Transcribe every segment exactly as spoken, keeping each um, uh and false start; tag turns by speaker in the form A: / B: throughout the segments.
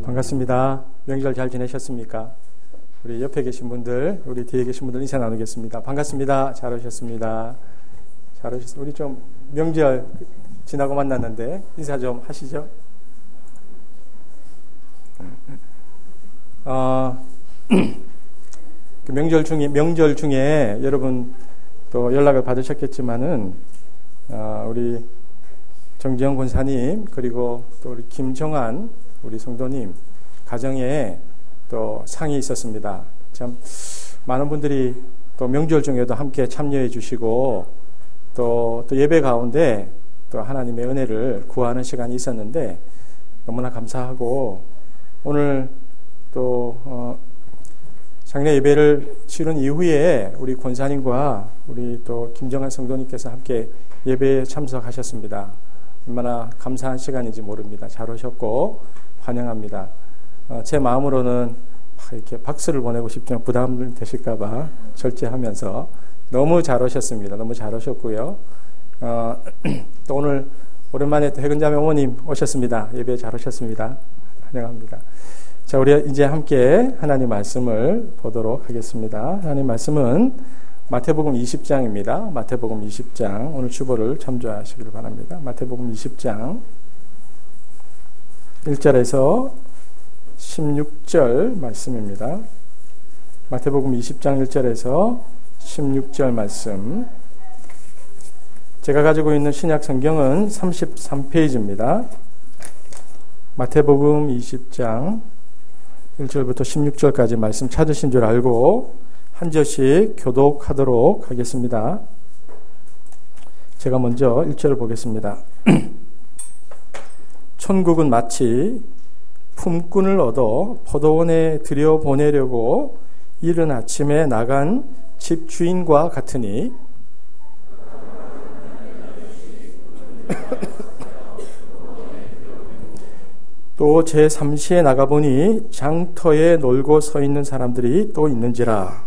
A: 반갑습니다. 명절 잘 지내셨습니까? 우리 옆에 계신 분들, 우리 뒤에 계신 분들 인사 나누겠습니다. 반갑습니다. 잘 오셨습니다. 잘 오셨습니다. 우리 좀 명절 지나고 만났는데 인사 좀 하시죠. 어, 그 명절 중에 명절 중에 여러분 또 연락을 받으셨겠지만은 어, 우리 정지영 권사님 그리고 또 우리 김정한 우리 성도님 가정에 또 상이 있었습니다. 참 많은 분들이 또 명절 중에도 함께 참여해 주시고 또, 또 예배 가운데 또 하나님의 은혜를 구하는 시간이 있었는데 너무나 감사하고 오늘 또 어, 장례 예배를 치른 이후에 우리 권사님과 우리 또 김정한 성도님께서 함께 예배에 참석하셨습니다. 얼마나 감사한 시간인지 모릅니다. 잘 오셨고 환영합니다. 어, 제 마음으로는 이렇게 박수를 보내고 싶지만 부담 되실까봐 절제하면서 너무 잘 오셨습니다. 너무 잘 오셨고요. 어, 또 오늘 오랜만에 또 해근자매 어머님 오셨습니다. 예배에 잘 오셨습니다. 환영합니다. 자, 우리 이제 함께 하나님 말씀을 보도록 하겠습니다. 하나님 말씀은 마태복음 이십 장입니다. 마태복음 이십 장 오늘 주보를 참조하시길 바랍니다. 마태복음 이십 장 일 절에서 십육 절 말씀입니다. 마태복음 이십 장 일 절에서 십육 절 말씀. 제가 가지고 있는 신약 성경은 삼십삼 페이지입니다. 마태복음 이십 장 일 절부터 십육 절까지 말씀 찾으신 줄 알고 한 절씩 교독하도록 하겠습니다. 제가 먼저 일 절을 보겠습니다. 천국은 마치 품꾼을 얻어 포도원에 들여보내려고 이른 아침에 나간 집 주인과 같으니 또 제삼 시에 나가보니 장터에 놀고 서 있는 사람들이 또 있는지라.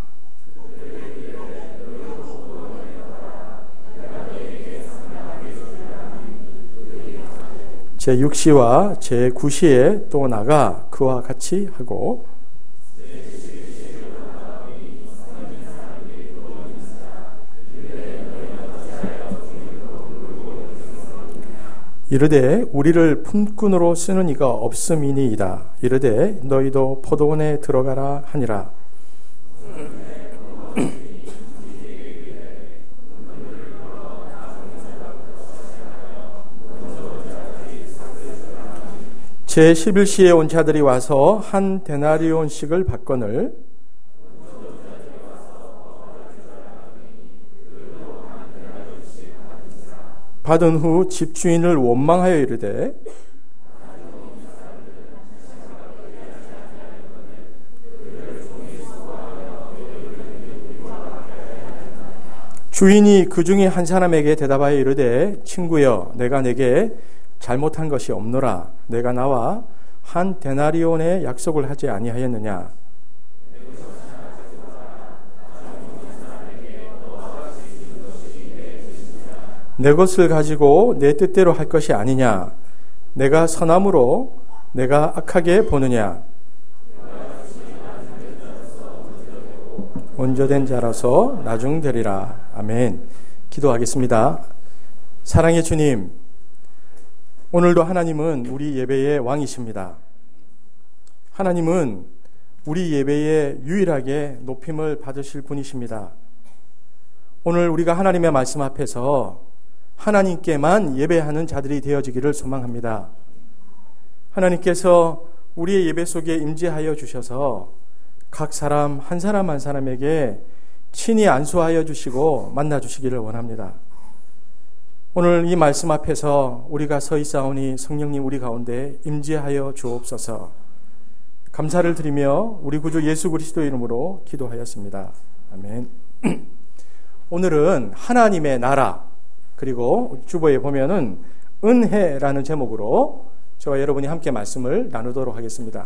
A: 제육 시와 제구 시에 또 나가 그와 같이 하고 이르되 우리를 품꾼으로 쓰는 이가 없음이니이다. 이르되 너희도 포도원에 들어가라 하니라. 제십일 시에 온 자들이 와서 한 데나리온씩을 받거늘 받은 후 집주인을 원망하여 이르되 주인이 그 중에 한 사람에게 대답하여 이르되 친구여 내가 내게 잘못한 것이 없노라. 내가 나와 한 데나리온의 약속을 하지 아니하였느냐. 내 것을 가지고 내 뜻대로 할 것이 아니냐. 내가 선함으로 내가 악하게 보느냐. 먼저된 자라서 나중되리라. 아멘. 기도하겠습니다. 사랑의 주님, 오늘도 하나님은 우리 예배의 왕이십니다. 하나님은 우리 예배에 유일하게 높임을 받으실 분이십니다. 오늘 우리가 하나님의 말씀 앞에서 하나님께만 예배하는 자들이 되어지기를 소망합니다. 하나님께서 우리의 예배 속에 임재하여 주셔서 각 사람 한 사람 한 사람에게 친히 안수하여 주시고 만나 주시기를 원합니다. 오늘 이 말씀 앞에서 우리가 서 있사오니 성령님 우리 가운데 임재하여 주옵소서. 감사를 드리며 우리 구주 예수 그리스도 이름으로 기도하였습니다. 아멘. 오늘은 하나님의 나라 그리고 주보에 보면은 은혜라는 제목으로 저와 여러분이 함께 말씀을 나누도록 하겠습니다.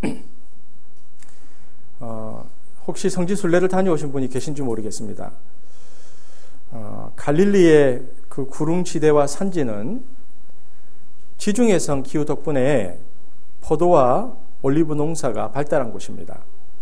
A: 어, 혹시 성지순례를 다녀오신 분이 계신지 모르겠습니다. 어, 갈릴리의 그 구릉지대와 산지는 지중해성 기후 덕분에 포도와 올리브 농사가 발달한 곳입니다.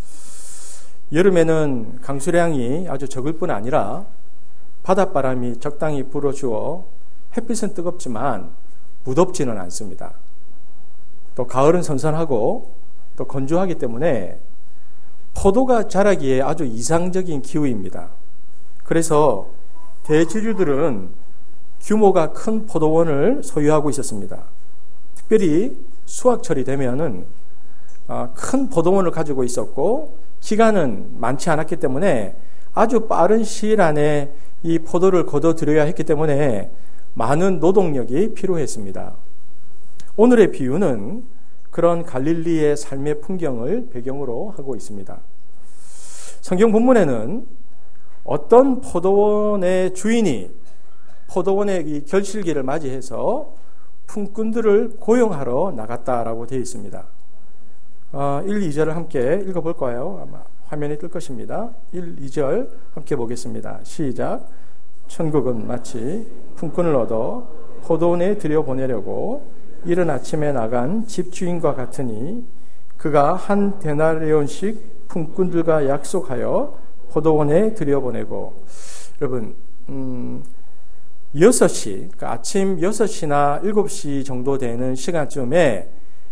A: 여름에는 강수량이 아주 적을 뿐 아니라 바닷바람이 적당히 불어주어 햇빛은 뜨겁지만 무덥지는 않습니다. 또 가을은 선선하고 또 건조하기 때문에 포도가 자라기에 아주 이상적인 기후입니다. 그래서 대지주들은 규모가 큰 포도원을 소유하고 있었습니다. 특별히 수확철이 되면은 큰 포도원을 가지고 있었고 기간은 많지 않았기 때문에 아주 빠른 시일 안에 이 포도를 거둬들여야 했기 때문에 많은 노동력이 필요했습니다. 오늘의 비유는 그런 갈릴리의 삶의 풍경을 배경으로 하고 있습니다. 성경 본문에는 어떤 포도원의 주인이 포도원의 이 결실기를 맞이해서 품꾼들을 고용하러 나갔다라고 되어 있습니다. 어, 일, 이 절을 함께 읽어볼까요? 아마 화면이 뜰 것입니다. 일, 이 절 함께 보겠습니다. 시작. 천국은 마치 품꾼을 얻어 포도원에 들여보내려고 이른 아침에 나간 집주인과 같으니 그가 한 데나리온씩 품꾼들과 약속하여 포도원에 들여보내고. 여러분 음, 여섯 시 그러니까 아침 여섯 시나 일곱 시 정도 되는 시간쯤에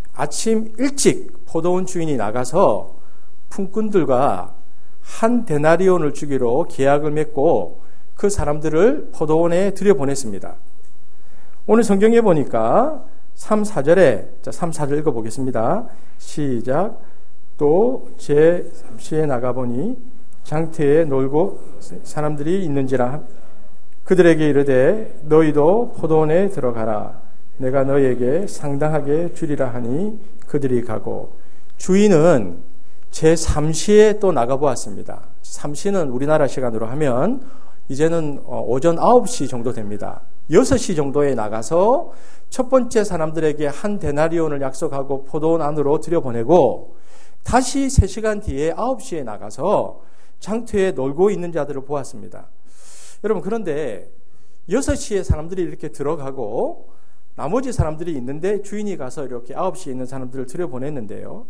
A: 아침 일찍 포도원 주인이 나가서 품꾼들과 한 데나리온을 주기로 계약을 맺고 그 사람들을 포도원에 들여보냈습니다. 오늘 성경에 보니까 삼, 사 절에 자, 삼, 사 절 읽어보겠습니다. 시작. 또 제삼 시에 나가보니 장터에 놀고 사람들이 있는지라 그들에게 이르되 너희도 포도원에 들어가라. 내가 너희에게 상당하게 주리라 하니 그들이 가고. 주인은 제삼 시에 또 나가보았습니다. 삼 시는 우리나라 시간으로 하면 이제는 오전 아홉 시 정도 됩니다. 여섯 시 정도에 나가서 첫 번째 사람들에게 한 데나리온을 약속하고 포도원 안으로 들여보내고 다시 세 시간 뒤에 아홉 시에 나가서 장터에 놀고 있는 자들을 보았습니다. 여러분 그런데 여섯 시에 사람들이 이렇게 들어가고 나머지 사람들이 있는데 주인이 가서 이렇게 아홉 시에 있는 사람들을 들여보냈는데요.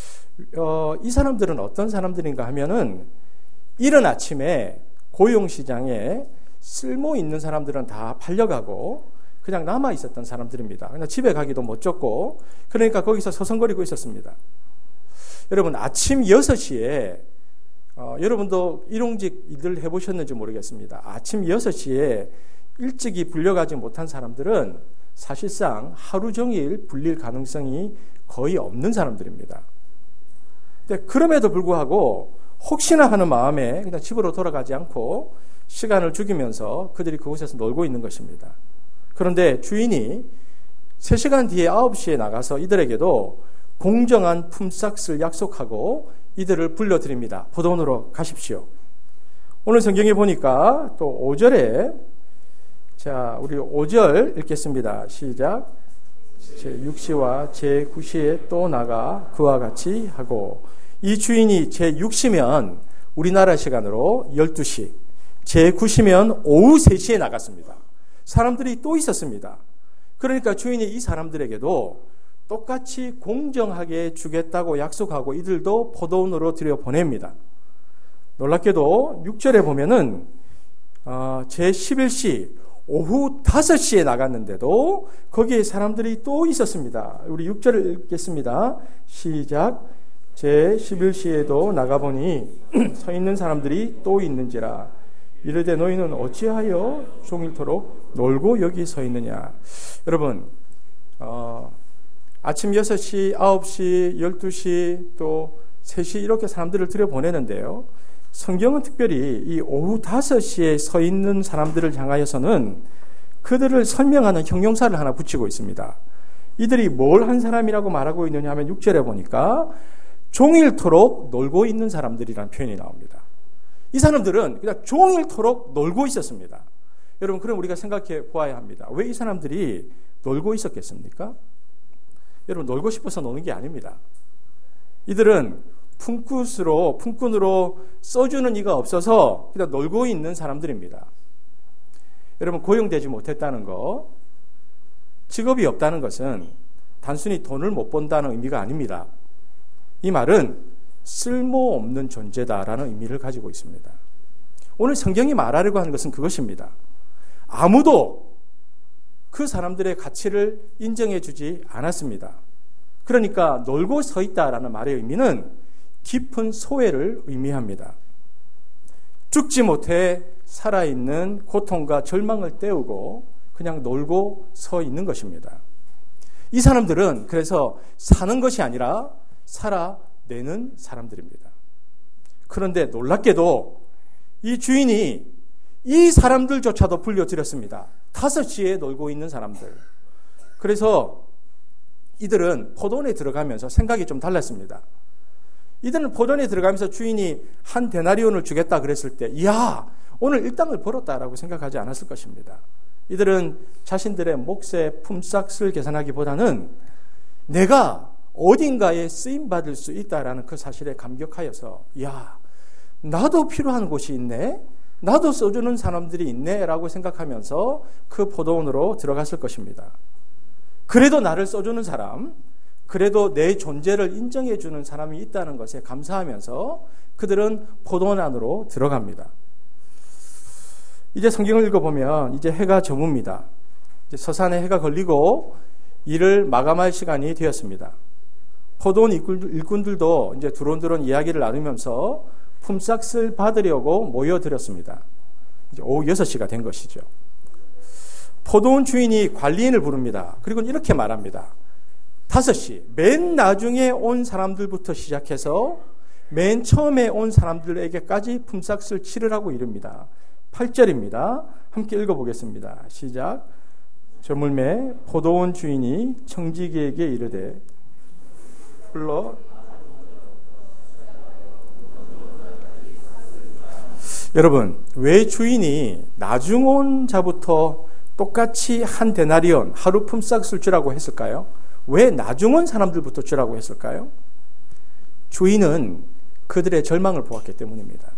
A: 어, 이 사람들은 어떤 사람들인가 하면은 이른 아침에 고용시장에 쓸모 있는 사람들은 다 팔려가고 그냥 남아 있었던 사람들입니다. 그냥 집에 가기도 못 줬고 그러니까 거기서 서성거리고 있었습니다. 여러분 아침 여섯 시에 어, 여러분도 일용직 일을 해보셨는지 모르겠습니다. 아침 여섯 시에 일찍이 불려가지 못한 사람들은 사실상 하루 종일 불릴 가능성이 거의 없는 사람들입니다. 근데 그럼에도 불구하고 혹시나 하는 마음에 그냥 집으로 돌아가지 않고 시간을 죽이면서 그들이 그곳에서 놀고 있는 것입니다. 그런데 주인이 세 시간 뒤에 아홉 시에 나가서 이들에게도 공정한 품삯을 약속하고 이들을 불러드립니다. 포도원으로 가십시오. 오늘 성경에 보니까 또 오 절에 자, 우리 오 절 읽겠습니다. 시작. 제육 시와 제구 시에 또 나가 그와 같이 하고. 이 주인이 제육 시면 우리나라 시간으로 열두 시, 제구 시면 오후 세 시에 나갔습니다. 사람들이 또 있었습니다. 그러니까 주인이 이 사람들에게도 똑같이 공정하게 주겠다고 약속하고 이들도 포도원으로 들여보냅니다. 놀랍게도 육 절에 보면은 어, 제십일 시 오후 다섯 시에 나갔는데도 거기에 사람들이 또 있었습니다. 우리 육 절을 읽겠습니다. 시작. 제십일 시에도 나가보니 서 있는 사람들이 또 있는지라. 이르되 너희는 어찌하여 종일토록 놀고 여기 서 있느냐. 여러분 어, 아침 여섯 시, 아홉 시, 열두 시, 또 세 시 이렇게 사람들을 들여보내는데요. 성경은 특별히 이 오후 다섯 시에 서 있는 사람들을 향하여서는 그들을 설명하는 형용사를 하나 붙이고 있습니다. 이들이 뭘 한 사람이라고 말하고 있느냐 하면 육 절에 보니까 종일토록 놀고 있는 사람들이라는 표현이 나옵니다. 이 사람들은 그냥 종일토록 놀고 있었습니다. 여러분 그럼 우리가 생각해 보아야 합니다. 왜 이 사람들이 놀고 있었겠습니까? 여러분 놀고 싶어서 노는 게 아닙니다. 이들은 품꾼으로, 품꾼으로 써주는 이가 없어서 그냥 놀고 있는 사람들입니다. 여러분 고용되지 못했다는 거, 직업이 없다는 것은 단순히 돈을 못 번다는 의미가 아닙니다. 이 말은 쓸모없는 존재다라는 의미를 가지고 있습니다. 오늘 성경이 말하려고 하는 것은 그것입니다. 아무도 그 사람들의 가치를 인정해 주지 않았습니다. 그러니까 놀고 서 있다라는 말의 의미는 깊은 소외를 의미합니다. 죽지 못해 살아있는 고통과 절망을 때우고 그냥 놀고 서 있는 것입니다. 이 사람들은 그래서 사는 것이 아니라 살아내는 사람들입니다. 그런데 놀랍게도 이 주인이 이 사람들조차도 불려들였습니다. 다섯 시에 놀고 있는 사람들. 그래서 이들은 포도원에 들어가면서 생각이 좀 달랐습니다. 이들은 포도원에 들어가면서 주인이 한 데나리온을 주겠다 그랬을 때 이야 오늘 일당을 벌었다라고 생각하지 않았을 것입니다. 이들은 자신들의 몫의 품삯을 계산하기보다는 내가 어딘가에 쓰임받을 수 있다라는 그 사실에 감격하여서 이야 나도 필요한 곳이 있네, 나도 써주는 사람들이 있네 라고 생각하면서 그 포도원으로 들어갔을 것입니다. 그래도 나를 써주는 사람, 그래도 내 존재를 인정해 주는 사람이 있다는 것에 감사하면서 그들은 포도원 안으로 들어갑니다. 이제 성경을 읽어보면 이제 해가 저뭅니다. 이제 서산에 해가 걸리고 일을 마감할 시간이 되었습니다. 포도원 일꾼들도 이제 두런두런 이야기를 나누면서 품삯을 받으려고 모여들었습니다. 이제 오후 여섯 시가 된 것이죠. 포도원 주인이 관리인을 부릅니다. 그리고 이렇게 말합니다. 다섯 시, 맨 나중에 온 사람들부터 시작해서 맨 처음에 온 사람들에게까지 품삯을 치르라고 이릅니다. 팔 절입니다. 함께 읽어보겠습니다. 시작. 저물매 포도원 주인이 청지기에게 이르되 불러 여러분, 왜 주인이 나중 온 자부터 똑같이 한 데나리온 하루 품삯을 주라고 했을까요? 왜 나중 온 사람들부터 주라고 했을까요? 주인은 그들의 절망을 보았기 때문입니다.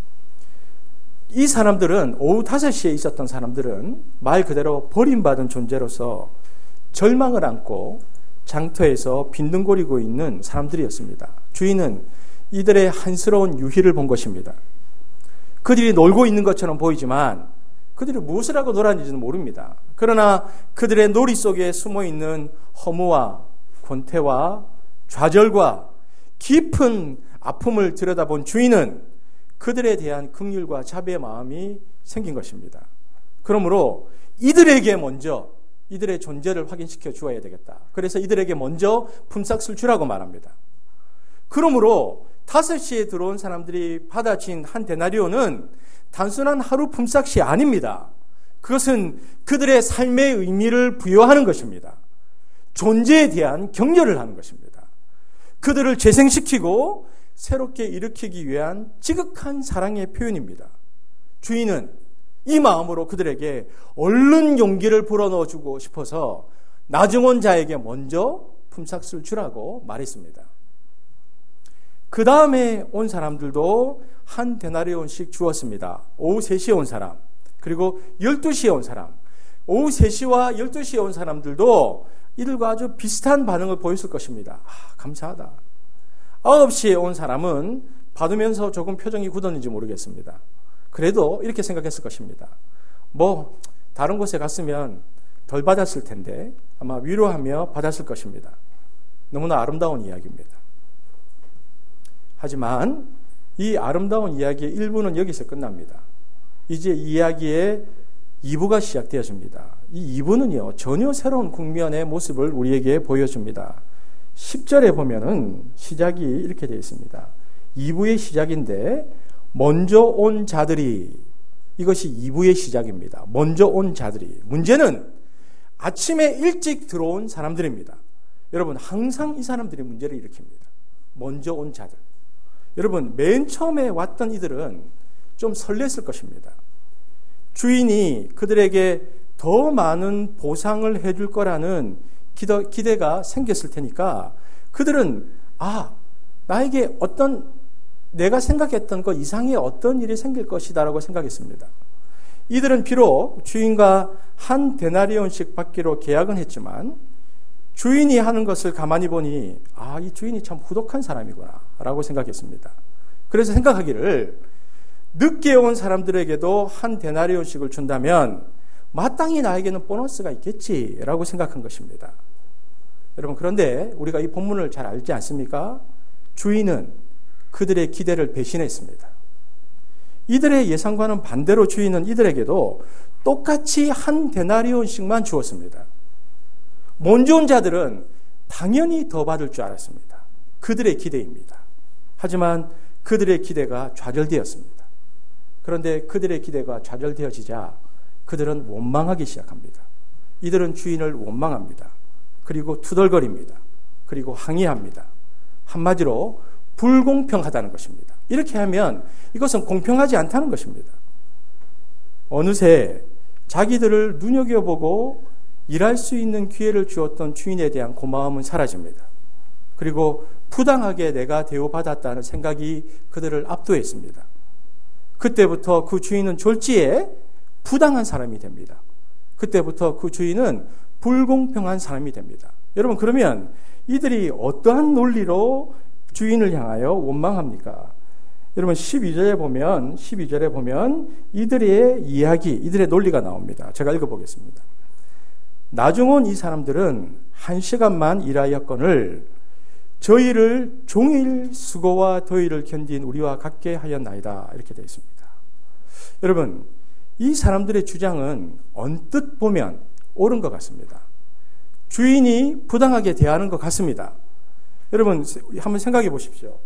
A: 이 사람들은 오후 다섯 시에 있었던 사람들은 말 그대로 버림받은 존재로서 절망을 안고 장터에서 빈둥거리고 있는 사람들이었습니다. 주인은 이들의 한스러운 유희를 본 것입니다. 그들이 놀고 있는 것처럼 보이지만 그들이 무엇을 하고 놀았는지는 모릅니다. 그러나 그들의 놀이 속에 숨어있는 허무와 권태와 좌절과 깊은 아픔을 들여다본 주인은 그들에 대한 긍휼과 자비의 마음이 생긴 것입니다. 그러므로 이들에게 먼저 이들의 존재를 확인시켜 주어야 되겠다. 그래서 이들에게 먼저 품삯을 주라고 말합니다. 그러므로 다섯 시에 들어온 사람들이 받아친 한 데나리온은 단순한 하루 품삯이 아닙니다. 그것은 그들의 삶의 의미를 부여하는 것입니다. 존재에 대한 격려를 하는 것입니다. 그들을 재생시키고 새롭게 일으키기 위한 지극한 사랑의 표현입니다. 주인은 이 마음으로 그들에게 얼른 용기를 불어넣어주고 싶어서 나중 온 자에게 먼저 품삯을 주라고 말했습니다. 그 다음에 온 사람들도 한 데나리온씩 주었습니다. 오후 세 시에 온 사람, 그리고 열두 시에 온 사람. 오후 세 시와 열두 시에 온 사람들도 이들과 아주 비슷한 반응을 보였을 것입니다. 아, 감사하다. 아홉 시에 온 사람은 받으면서 조금 표정이 굳었는지 모르겠습니다. 그래도 이렇게 생각했을 것입니다. 뭐 다른 곳에 갔으면 덜 받았을 텐데 아마 위로하며 받았을 것입니다. 너무나 아름다운 이야기입니다. 하지만 이 아름다운 이야기의 일부는 여기서 끝납니다. 이제 이야기의 이 부가 시작되어집니다. 이 이 부는요, 전혀 새로운 국면의 모습을 우리에게 보여줍니다. 십 절에 보면은 시작이 이렇게 되어 있습니다. 이 부의 시작인데 먼저 온 자들이, 이것이 이 부의 시작입니다. 먼저 온 자들이. 문제는 아침에 일찍 들어온 사람들입니다. 여러분, 항상 이 사람들이 문제를 일으킵니다. 먼저 온 자들. 여러분, 맨 처음에 왔던 이들은 좀 설렜을 것입니다. 주인이 그들에게 더 많은 보상을 해줄 거라는 기대가 생겼을 테니까 그들은 아, 나에게 어떤 내가 생각했던 것 이상의 어떤 일이 생길 것이다라고 생각했습니다. 이들은 비록 주인과 한 데나리온씩 받기로 계약은 했지만 주인이 하는 것을 가만히 보니 아, 이 주인이 참 후덕한 사람이구나 라고 생각했습니다. 그래서 생각하기를 늦게 온 사람들에게도 한 데나리온씩을 준다면 마땅히 나에게는 보너스가 있겠지라고 생각한 것입니다. 여러분, 그런데 우리가 이 본문을 잘 알지 않습니까? 주인은 그들의 기대를 배신했습니다. 이들의 예상과는 반대로 주인은 이들에게도 똑같이 한 데나리온씩만 주었습니다. 먼저 온 자들은 당연히 더 받을 줄 알았습니다. 그들의 기대입니다. 하지만 그들의 기대가 좌절되었습니다. 그런데 그들의 기대가 좌절되어지자 그들은 원망하기 시작합니다. 이들은 주인을 원망합니다. 그리고 투덜거립니다. 그리고 항의합니다. 한마디로 불공평하다는 것입니다. 이렇게 하면 이것은 공평하지 않다는 것입니다. 어느새 자기들을 눈여겨보고 일할 수 있는 기회를 주었던 주인에 대한 고마움은 사라집니다. 그리고 부당하게 내가 대우받았다는 생각이 그들을 압도했습니다. 그때부터 그 주인은 졸지에 부당한 사람이 됩니다. 그때부터 그 주인은 불공평한 사람이 됩니다. 여러분, 그러면 이들이 어떠한 논리로 주인을 향하여 원망합니까? 여러분, 십이 절에 보면 십이 절에 보면 이들의 이야기, 이들의 논리가 나옵니다. 제가 읽어보겠습니다. 나중 온 이 사람들은 한 시간만 일하였거늘 저희를 종일 수고와 더위를 견딘 우리와 같게 하였나이다. 이렇게 되어 있습니다. 여러분, 이 사람들의 주장은 언뜻 보면 옳은 것 같습니다. 주인이 부당하게 대하는 것 같습니다. 여러분, 한번 생각해 보십시오.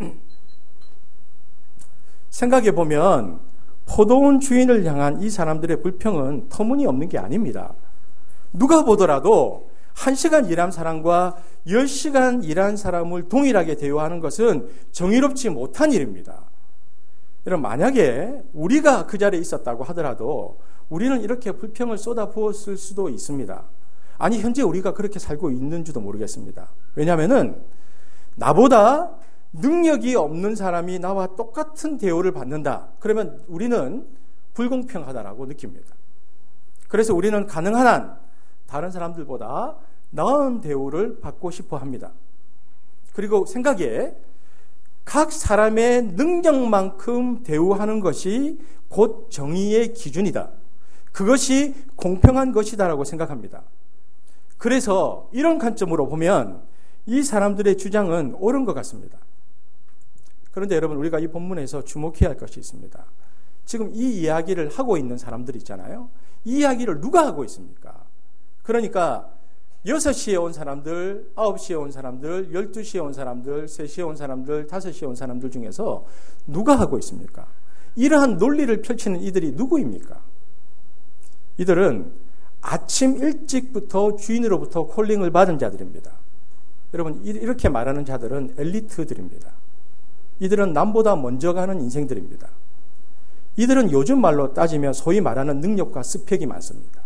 A: 생각해 보면 포도원 주인을 향한 이 사람들의 불평은 터무니없는 게 아닙니다. 누가 보더라도 한 시간 일한 사람과 열 시간 일한 사람을 동일하게 대우하는 것은 정의롭지 못한 일입니다. 여러분, 만약에 우리가 그 자리에 있었다고 하더라도 우리는 이렇게 불평을 쏟아부었을 수도 있습니다. 아니, 현재 우리가 그렇게 살고 있는지도 모르겠습니다. 왜냐하면은 나보다 능력이 없는 사람이 나와 똑같은 대우를 받는다. 그러면 우리는 불공평하다라고 느낍니다. 그래서 우리는 가능한 한 다른 사람들보다 나은 대우를 받고 싶어 합니다. 그리고 생각에 각 사람의 능력만큼 대우하는 것이 곧 정의의 기준이다. 그것이 공평한 것이다라고 생각합니다. 그래서 이런 관점으로 보면 이 사람들의 주장은 옳은 것 같습니다. 그런데 여러분, 우리가 이 본문에서 주목해야 할 것이 있습니다. 지금 이 이야기를 하고 있는 사람들 있잖아요. 이 이야기를 누가 하고 있습니까? 그러니까 여섯 시에 온 사람들, 아홉 시에 온 사람들, 열두 시에 온 사람들, 세 시에 온 사람들, 다섯 시에 온 사람들 중에서 누가 하고 있습니까? 이러한 논리를 펼치는 이들이 누구입니까? 이들은 아침 일찍부터 주인으로부터 콜링을 받은 자들입니다. 여러분, 이렇게 말하는 자들은 엘리트들입니다. 이들은 남보다 먼저 가는 인생들입니다. 이들은 요즘 말로 따지면 소위 말하는 능력과 스펙이 많습니다.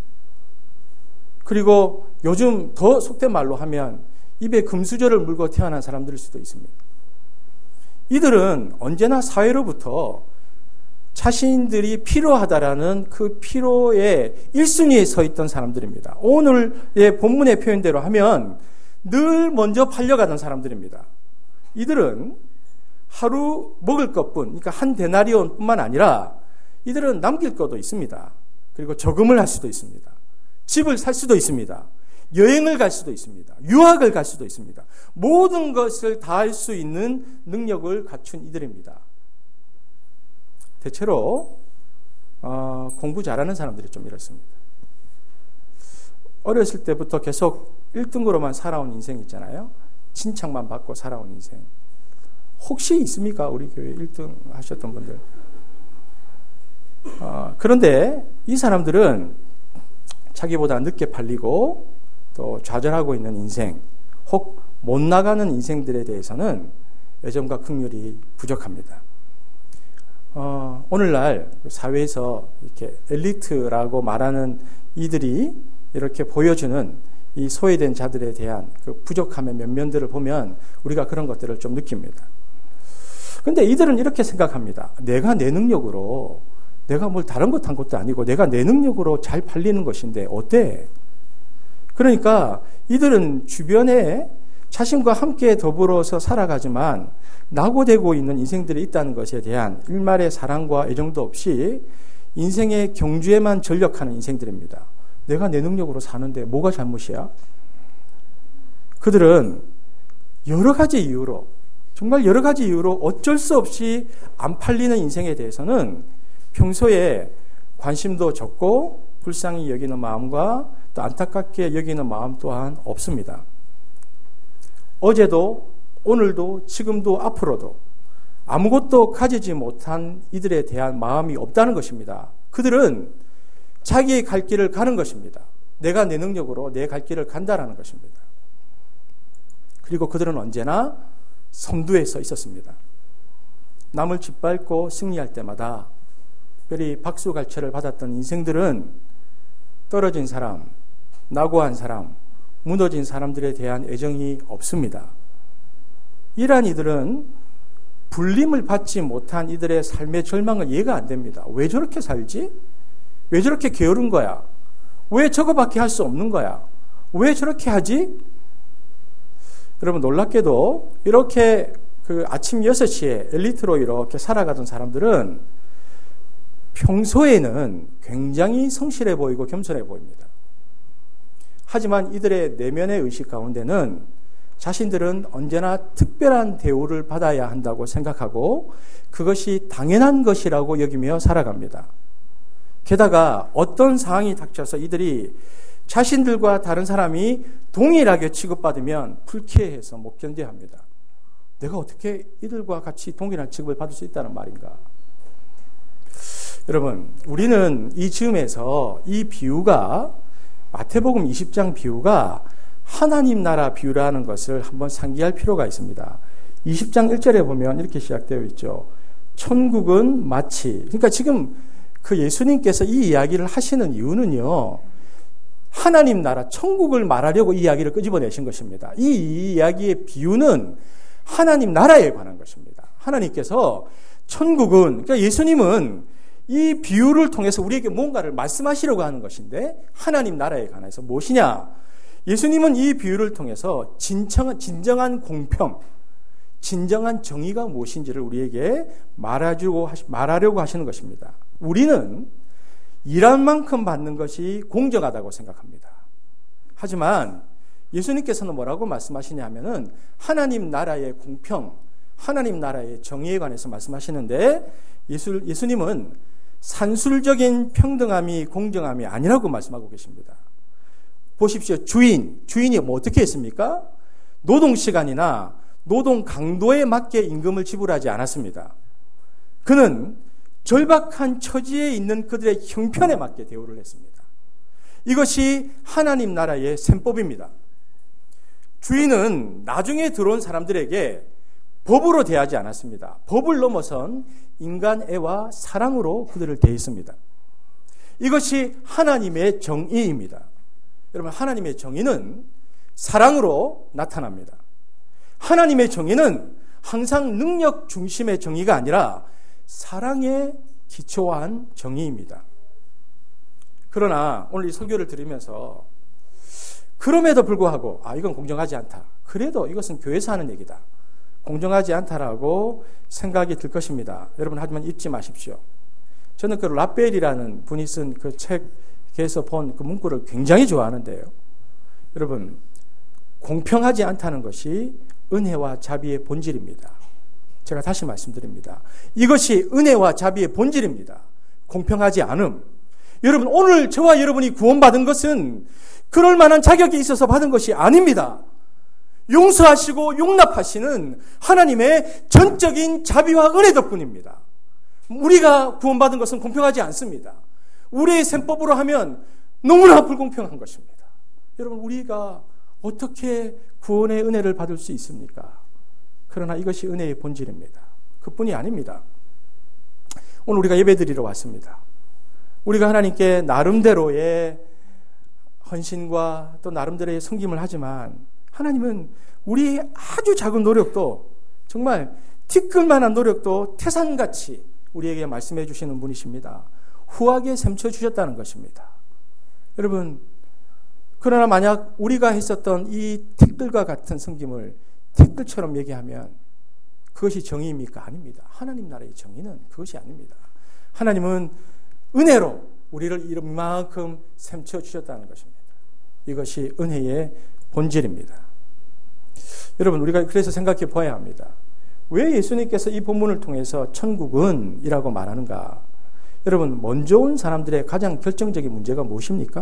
A: 그리고 요즘 더 속된 말로 하면 입에 금수저를 물고 태어난 사람들일 수도 있습니다. 이들은 언제나 사회로부터 자신들이 필요하다라는 그 필요의 일 순위에 서 있던 사람들입니다. 오늘의 본문의 표현대로 하면 늘 먼저 팔려가던 사람들입니다. 이들은 하루 먹을 것뿐, 그러니까 한 데나리온 뿐만 아니라 이들은 남길 것도 있습니다. 그리고 저금을 할 수도 있습니다. 집을 살 수도 있습니다. 여행을 갈 수도 있습니다. 유학을 갈 수도 있습니다. 모든 것을 다 할 수 있는 능력을 갖춘 이들입니다. 대체로 어, 공부 잘하는 사람들이 좀 이렇습니다. 어렸을 때부터 계속 일 등으로만 살아온 인생 있잖아요. 칭찬만 받고 살아온 인생. 혹시 있습니까? 우리 교회 일 등 하셨던 분들. 어, 그런데 이 사람들은 자기보다 늦게 팔리고 또 좌절하고 있는 인생, 혹 못 나가는 인생들에 대해서는 애정과 긍휼이 부족합니다. 어, 오늘날 사회에서 이렇게 엘리트라고 말하는 이들이 이렇게 보여주는 이 소외된 자들에 대한 그 부족함의 면면들을 보면 우리가 그런 것들을 좀 느낍니다. 그런데 이들은 이렇게 생각합니다. 내가 내 능력으로, 내가 뭘 다른 것 한 것도 아니고 내가 내 능력으로 잘 팔리는 것인데 어때? 그러니까 이들은 주변에 자신과 함께 더불어서 살아가지만 낙오되고 있는 인생들이 있다는 것에 대한 일말의 사랑과 애정도 없이 인생의 경주에만 전력하는 인생들입니다. 내가 내 능력으로 사는데 뭐가 잘못이야? 그들은 여러 가지 이유로, 정말 여러 가지 이유로 어쩔 수 없이 안 팔리는 인생에 대해서는 평소에 관심도 적고 불쌍히 여기는 마음과 또 안타깝게 여기는 마음 또한 없습니다. 어제도 오늘도 지금도 앞으로도 아무것도 가지지 못한 이들에 대한 마음이 없다는 것입니다. 그들은 자기의 갈 길을 가는 것입니다. 내가 내 능력으로 내 갈 길을 간다라는 것입니다. 그리고 그들은 언제나 선두에 서 있었습니다. 남을 짓밟고 승리할 때마다 특별히 박수갈채를 받았던 인생들은 떨어진 사람, 낙오한 사람, 무너진 사람들에 대한 애정이 없습니다. 이러한 이들은 불림을 받지 못한 이들의 삶의 절망을 이해가 안 됩니다. 왜 저렇게 살지? 왜 저렇게 게으른 거야? 왜 저거밖에 할 수 없는 거야? 왜 저렇게 하지? 여러분, 놀랍게도 이렇게 그 아침 여섯 시에 엘리트로 이렇게 살아가던 사람들은 평소에는 굉장히 성실해 보이고 겸손해 보입니다. 하지만 이들의 내면의 의식 가운데는 자신들은 언제나 특별한 대우를 받아야 한다고 생각하고 그것이 당연한 것이라고 여기며 살아갑니다. 게다가 어떤 상황이 닥쳐서 이들이 자신들과 다른 사람이 동일하게 취급받으면 불쾌해서 못 견뎌합니다. 내가 어떻게 이들과 같이 동일한 취급을 받을 수 있다는 말인가? 여러분, 우리는 이 즈음에서 이 비유가 마태복음 이십 장 비유가 하나님 나라 비유라는 것을 한번 상기할 필요가 있습니다. 이십 장 일 절에 보면 이렇게 시작되어 있죠. 천국은 마치, 그러니까 지금 그 예수님께서 이 이야기를 하시는 이유는요, 하나님 나라, 천국을 말하려고 이 이야기를 끄집어내신 것입니다. 이 이야기의 비유는 하나님 나라에 관한 것입니다. 하나님께서 천국은, 그러니까 예수님은 이 비유를 통해서 우리에게 뭔가를 말씀하시려고 하는 것인데, 하나님 나라에 관해서 무엇이냐? 예수님은 이 비유를 통해서 진정한, 진정한 공평, 진정한 정의가 무엇인지를 우리에게 말해주고, 말하려고 하시는 것입니다. 우리는 일한 만큼 받는 것이 공정하다고 생각합니다. 하지만 예수님께서는 뭐라고 말씀하시냐 하면은 하나님 나라의 공평, 하나님 나라의 정의에 관해서 말씀하시는데 예수, 예수님은 산술적인 평등함이 공정함이 아니라고 말씀하고 계십니다. 보십시오. 주인, 주인이 뭐 어떻게 했습니까? 노동시간이나 노동 강도에 맞게 임금을 지불하지 않았습니다. 그는 절박한 처지에 있는 그들의 형편에 맞게 대우를 했습니다. 이것이 하나님 나라의 셈법입니다. 주인은 나중에 들어온 사람들에게 법으로 대하지 않았습니다. 법을 넘어선 인간애와 사랑으로 그들을 대했습니다. 이것이 하나님의 정의입니다. 여러분, 하나님의 정의는 사랑으로 나타납니다. 하나님의 정의는 항상 능력 중심의 정의가 아니라 사랑에 기초한 정의입니다. 그러나 오늘 이 설교를 들으면서 그럼에도 불구하고 아 이건 공정하지 않다. 그래도 이것은 교회에서 하는 얘기다. 공정하지 않다라고 생각이 들 것입니다. 여러분, 하지만 잊지 마십시오. 저는 그 라벨이라는 분이 쓴 그 책에서 본 그 문구를 굉장히 좋아하는데요. 여러분, 공평하지 않다는 것이 은혜와 자비의 본질입니다. 제가 다시 말씀드립니다. 이것이 은혜와 자비의 본질입니다. 공평하지 않음. 여러분, 오늘 저와 여러분이 구원받은 것은 그럴 만한 자격이 있어서 받은 것이 아닙니다. 용서하시고 용납하시는 하나님의 전적인 자비와 은혜 덕분입니다. 우리가 구원받은 것은 공평하지 않습니다. 우리의 셈법으로 하면 너무나 불공평한 것입니다. 여러분, 우리가 어떻게 구원의 은혜를 받을 수 있습니까? 그러나 이것이 은혜의 본질입니다. 그뿐이 아닙니다. 오늘 우리가 예배드리러 왔습니다. 우리가 하나님께 나름대로의 헌신과 또 나름대로의 섬김을 하지만 하나님은 우리의 아주 작은 노력도, 정말 티끌만한 노력도 태산같이 우리에게 말씀해 주시는 분이십니다. 후하게 셈쳐 주셨다는 것입니다. 여러분, 그러나 만약 우리가 했었던 이 택들과 같은 섬김을 택들처럼 얘기하면 그것이 정의입니까? 아닙니다. 하나님 나라의 정의는 그것이 아닙니다. 하나님은 은혜로 우리를 이만큼 샘쳐 주셨다는 것입니다. 이것이 은혜의 본질입니다. 여러분, 우리가 그래서 생각해 봐야 합니다. 왜 예수님께서 이 본문을 통해서 천국은 이라고 말하는가? 여러분, 먼저 온 사람들의 가장 결정적인 문제가 무엇입니까?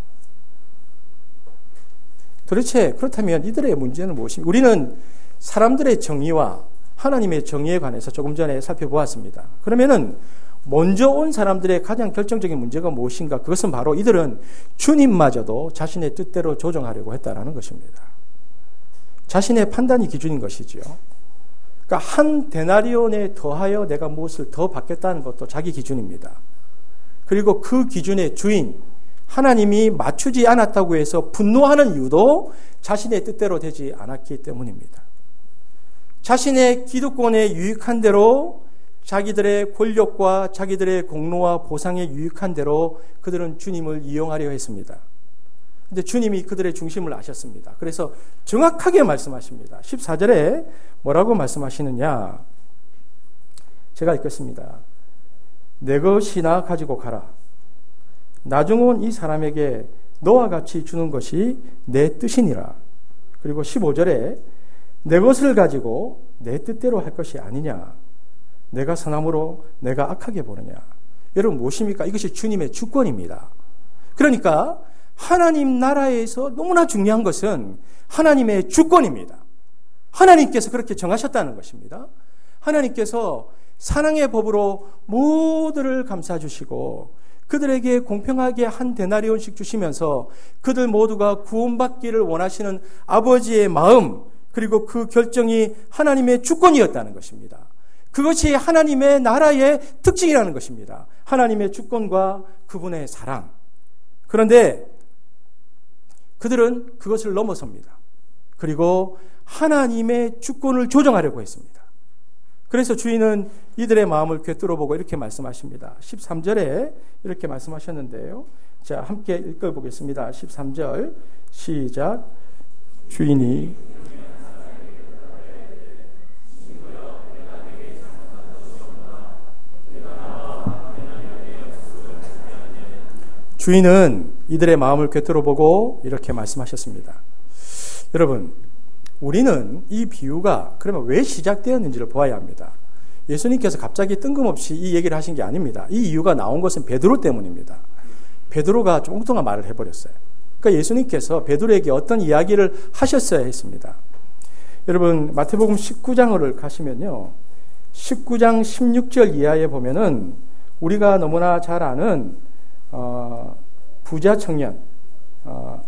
A: 도대체 그렇다면 이들의 문제는 무엇입니까? 우리는 사람들의 정의와 하나님의 정의에 관해서 조금 전에 살펴보았습니다. 그러면은 먼저 온 사람들의 가장 결정적인 문제가 무엇인가? 그것은 바로 이들은 주님마저도 자신의 뜻대로 조정하려고 했다라는 것입니다. 자신의 판단이 기준인 것이지요. 그러니까 한 데나리온에 더하여 내가 무엇을 더 받겠다는 것도 자기 기준입니다. 그리고 그 기준의 주인 하나님이 맞추지 않았다고 해서 분노하는 이유도 자신의 뜻대로 되지 않았기 때문입니다. 자신의 기득권에 유익한 대로 자기들의 권력과 자기들의 공로와 보상에 유익한 대로 그들은 주님을 이용하려 했습니다. 그런데 주님이 그들의 중심을 아셨습니다. 그래서 정확하게 말씀하십니다. 십사 절에 뭐라고 말씀하시느냐? 제가 읽겠습니다. 내 것이나 가지고 가라. 나중 온 이 사람에게 너와 같이 주는 것이 내 뜻이니라. 그리고 십오 절에 내 것을 가지고 내 뜻대로 할 것이 아니냐. 내가 선함으로 내가 악하게 보느냐. 여러분 무엇입니까? 이것이 주님의 주권입니다. 그러니까 하나님 나라에서 너무나 중요한 것은 하나님의 주권입니다. 하나님께서 그렇게 정하셨다는 것입니다. 하나님께서 사랑의 법으로 모두를 감싸주시고 그들에게 공평하게 한 데나리온씩 주시면서 그들 모두가 구원받기를 원하시는 아버지의 마음, 그리고 그 결정이 하나님의 주권이었다는 것입니다. 그것이 하나님의 나라의 특징이라는 것입니다. 하나님의 주권과 그분의 사랑. 그런데 그들은 그것을 넘어섭니다. 그리고 하나님의 주권을 조정하려고 했습니다. 그래서 주인은 이들의 마음을 꿰뚫어보고 이렇게 말씀하십니다. 십삼 절에 이렇게 말씀하셨는데요. 자, 함께 읽어보겠습니다. 십삼 절 시작. 주인이 주인은 이들의 마음을 꿰뚫어보고 이렇게 말씀하셨습니다. 여러분, 우리는 이 비유가 그러면 왜 시작되었는지를 보아야 합니다. 예수님께서 갑자기 뜬금없이 이 얘기를 하신 게 아닙니다. 이 이유가 나온 것은 베드로 때문입니다. 베드로가 좀 엉뚱한 말을 해버렸어요. 그러니까 예수님께서 베드로에게 어떤 이야기를 하셨어야 했습니다. 여러분, 마태복음 십구 장을 가시면요, 십구 장 십육 절 이하에 보면은 우리가 너무나 잘 아는 어, 부자 청년, 어,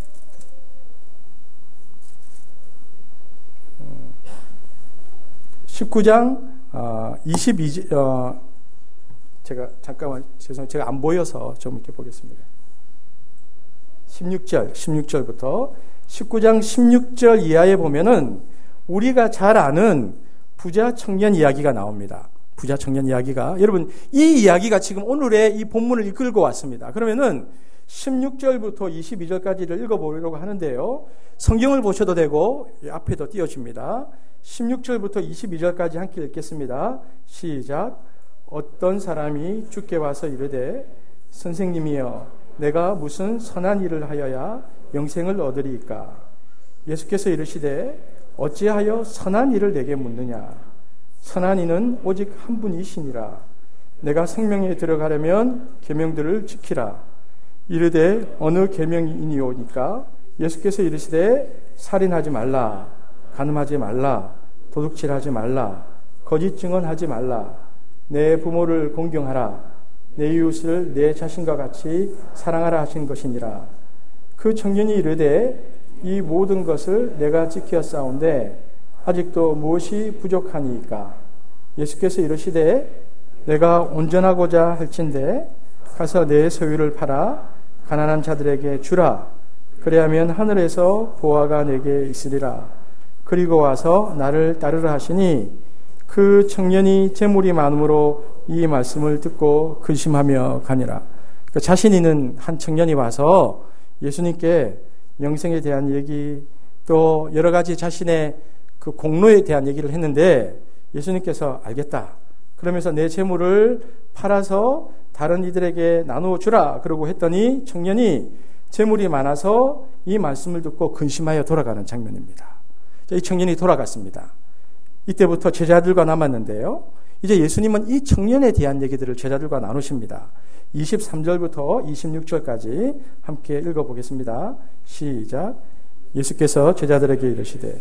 A: 십구 장 어, 이십이 절, 어, 제가 잠깐만 죄송해요. 제가 안 보여서 좀 이렇게 보겠습니다. 십육 절, 십육 절부터 십구 장 십육 절 이하에 보면은 우리가 잘 아는 부자 청년 이야기가 나옵니다. 부자 청년 이야기가, 여러분 이 이야기가 지금 오늘의 이 본문을 이끌고 왔습니다. 그러면은 십육 절부터 이십이 절까지를 읽어보려고 하는데요. 성경을 보셔도 되고 앞에도 띄워줍니다. 십육 절부터 이십이 절까지 함께 읽겠습니다. 시작. 어떤 사람이 주께 와서 이르되 선생님이여 내가 무슨 선한 일을 하여야 영생을 얻으리이까? 예수께서 이르시되 어찌하여 선한 일을 내게 묻느냐? 선한 이는 오직 한 분이시니라. 내가 생명에 들어가려면 계명들을 지키라. 이르되 어느 계명이니오니까? 예수께서 이르시되 살인하지 말라, 간음하지 말라, 도둑질하지 말라, 거짓 증언하지 말라, 내 부모를 공경하라, 내 이웃을 내 자신과 같이 사랑하라 하신 것이니라. 그 청년이 이르되 이 모든 것을 내가 지켰사온데 아직도 무엇이 부족하니까? 예수께서 이르시되 내가 온전하고자 할진대 가서 내 소유를 팔아 가난한 자들에게 주라. 그래야면 하늘에서 보화가 내게 있으리라. 그리고 와서 나를 따르라 하시니 그 청년이 재물이 많음으로 이 말씀을 듣고 근심하며 가니라. 그러니까 자신 있는 한 청년이 와서 예수님께 영생에 대한 얘기, 또 여러 가지 자신의 그 공로에 대한 얘기를 했는데 예수님께서 알겠다. 그러면서 내 재물을 팔아서 다른 이들에게 나누어 주라. 그러고 했더니 청년이 재물이 많아서 이 말씀을 듣고 근심하여 돌아가는 장면입니다. 이 청년이 돌아갔습니다. 이때부터 제자들과 남았는데요. 이제 예수님은 이 청년에 대한 얘기들을 제자들과 나누십니다. 이십삼 절부터 이십육 절까지 함께 읽어보겠습니다. 시작. 예수께서 제자들에게 이르시되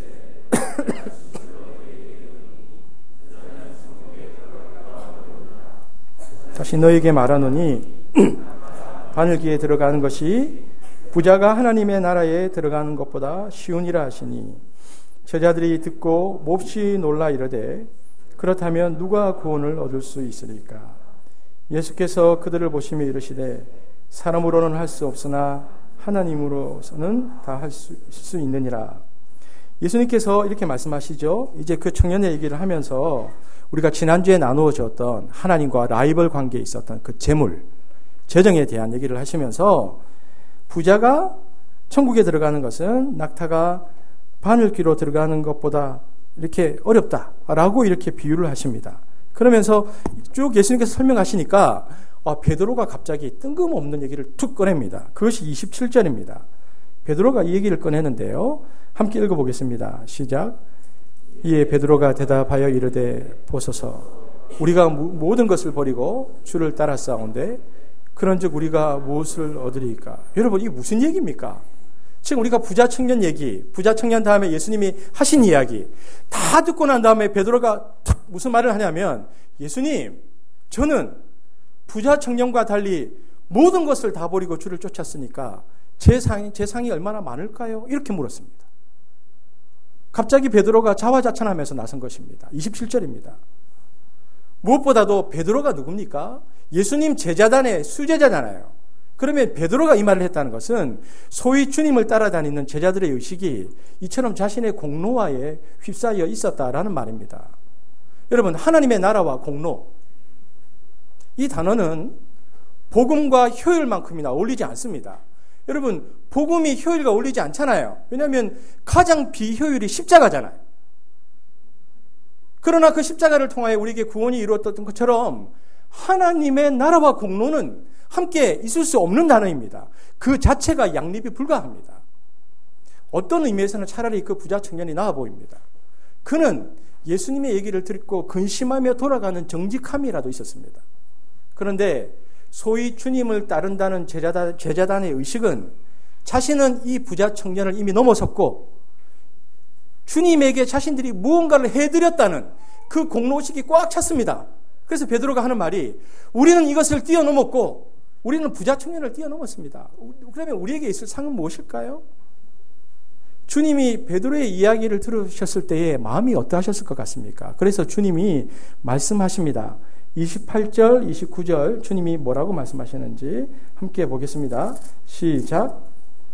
A: 다시 너에게 말하노니 바늘기에 들어가는 것이 부자가 하나님의 나라에 들어가는 것보다 쉬우니라 하시니 제자들이 듣고 몹시 놀라 이르되 그렇다면 누가 구원을 얻을 수 있으리까? 예수께서 그들을 보시며 이르시되 사람으로는 할 수 없으나 하나님으로서는 다 할 수 있느니라. 예수님께서 이렇게 말씀하시죠. 이제 그 청년의 얘기를 하면서 우리가 지난주에 나누어졌던 하나님과 라이벌 관계에 있었던 그 재물, 재정에 대한 얘기를 하시면서 부자가 천국에 들어가는 것은 낙타가 바늘귀로 들어가는 것보다 이렇게 어렵다라고 이렇게 비유를 하십니다. 그러면서 쭉 예수님께서 설명하시니까 아, 베드로가 갑자기 뜬금없는 얘기를 툭 꺼냅니다. 그것이 이십칠 절입니다. 베드로가 이 얘기를 꺼내는데요. 함께 읽어보겠습니다. 시작. 이에 베드로가 대답하여 이르되 보소서 우리가 모든 것을 버리고 주를 따라 싸운데 그런즉 우리가 무엇을 얻으리까? 여러분 이게 무슨 얘기입니까? 지금 우리가 부자 청년 얘기, 부자 청년 다음에 예수님이 하신 이야기 다 듣고 난 다음에 베드로가 무슨 말을 하냐면 예수님 저는 부자 청년과 달리 모든 것을 다 버리고 주를 쫓았으니까 제 상이, 제 상이 얼마나 많을까요? 이렇게 물었습니다. 갑자기 베드로가 자화자찬하면서 나선 것입니다. 이십칠 절입니다. 무엇보다도 베드로가 누굽니까? 예수님 제자단의 수제자잖아요. 그러면 베드로가 이 말을 했다는 것은 소위 주님을 따라다니는 제자들의 의식이 이처럼 자신의 공로와에 휩싸여 있었다라는 말입니다. 여러분 하나님의 나라와 공로 이 단어는 복음과 효율만큼이나 어울리지 않습니다. 여러분 복음이 효율과 어울리지 않잖아요. 왜냐하면 가장 비효율이 십자가잖아요. 그러나 그 십자가를 통하여 우리에게 구원이 이루어졌던 것처럼 하나님의 나라와 공로는 함께 있을 수 없는 단어입니다. 그 자체가 양립이 불가합니다. 어떤 의미에서는 차라리 그 부자 청년이 나아 보입니다. 그는 예수님의 얘기를 듣고 근심하며 돌아가는 정직함이라도 있었습니다. 그런데 소위 주님을 따른다는 제자단, 제자단의 의식은 자신은 이 부자 청년을 이미 넘어섰고 주님에게 자신들이 무언가를 해드렸다는 그 공로의식이 꽉 찼습니다. 그래서 베드로가 하는 말이 우리는 이것을 뛰어넘었고 우리는 부자 청년을 뛰어넘었습니다. 그러면 우리에게 있을 상은 무엇일까요? 주님이 베드로의 이야기를 들으셨을 때에 마음이 어떠하셨을 것 같습니까? 그래서 주님이 말씀하십니다. 이십팔 절, 이십구 절 주님이 뭐라고 말씀하시는지 함께 보겠습니다. 시작.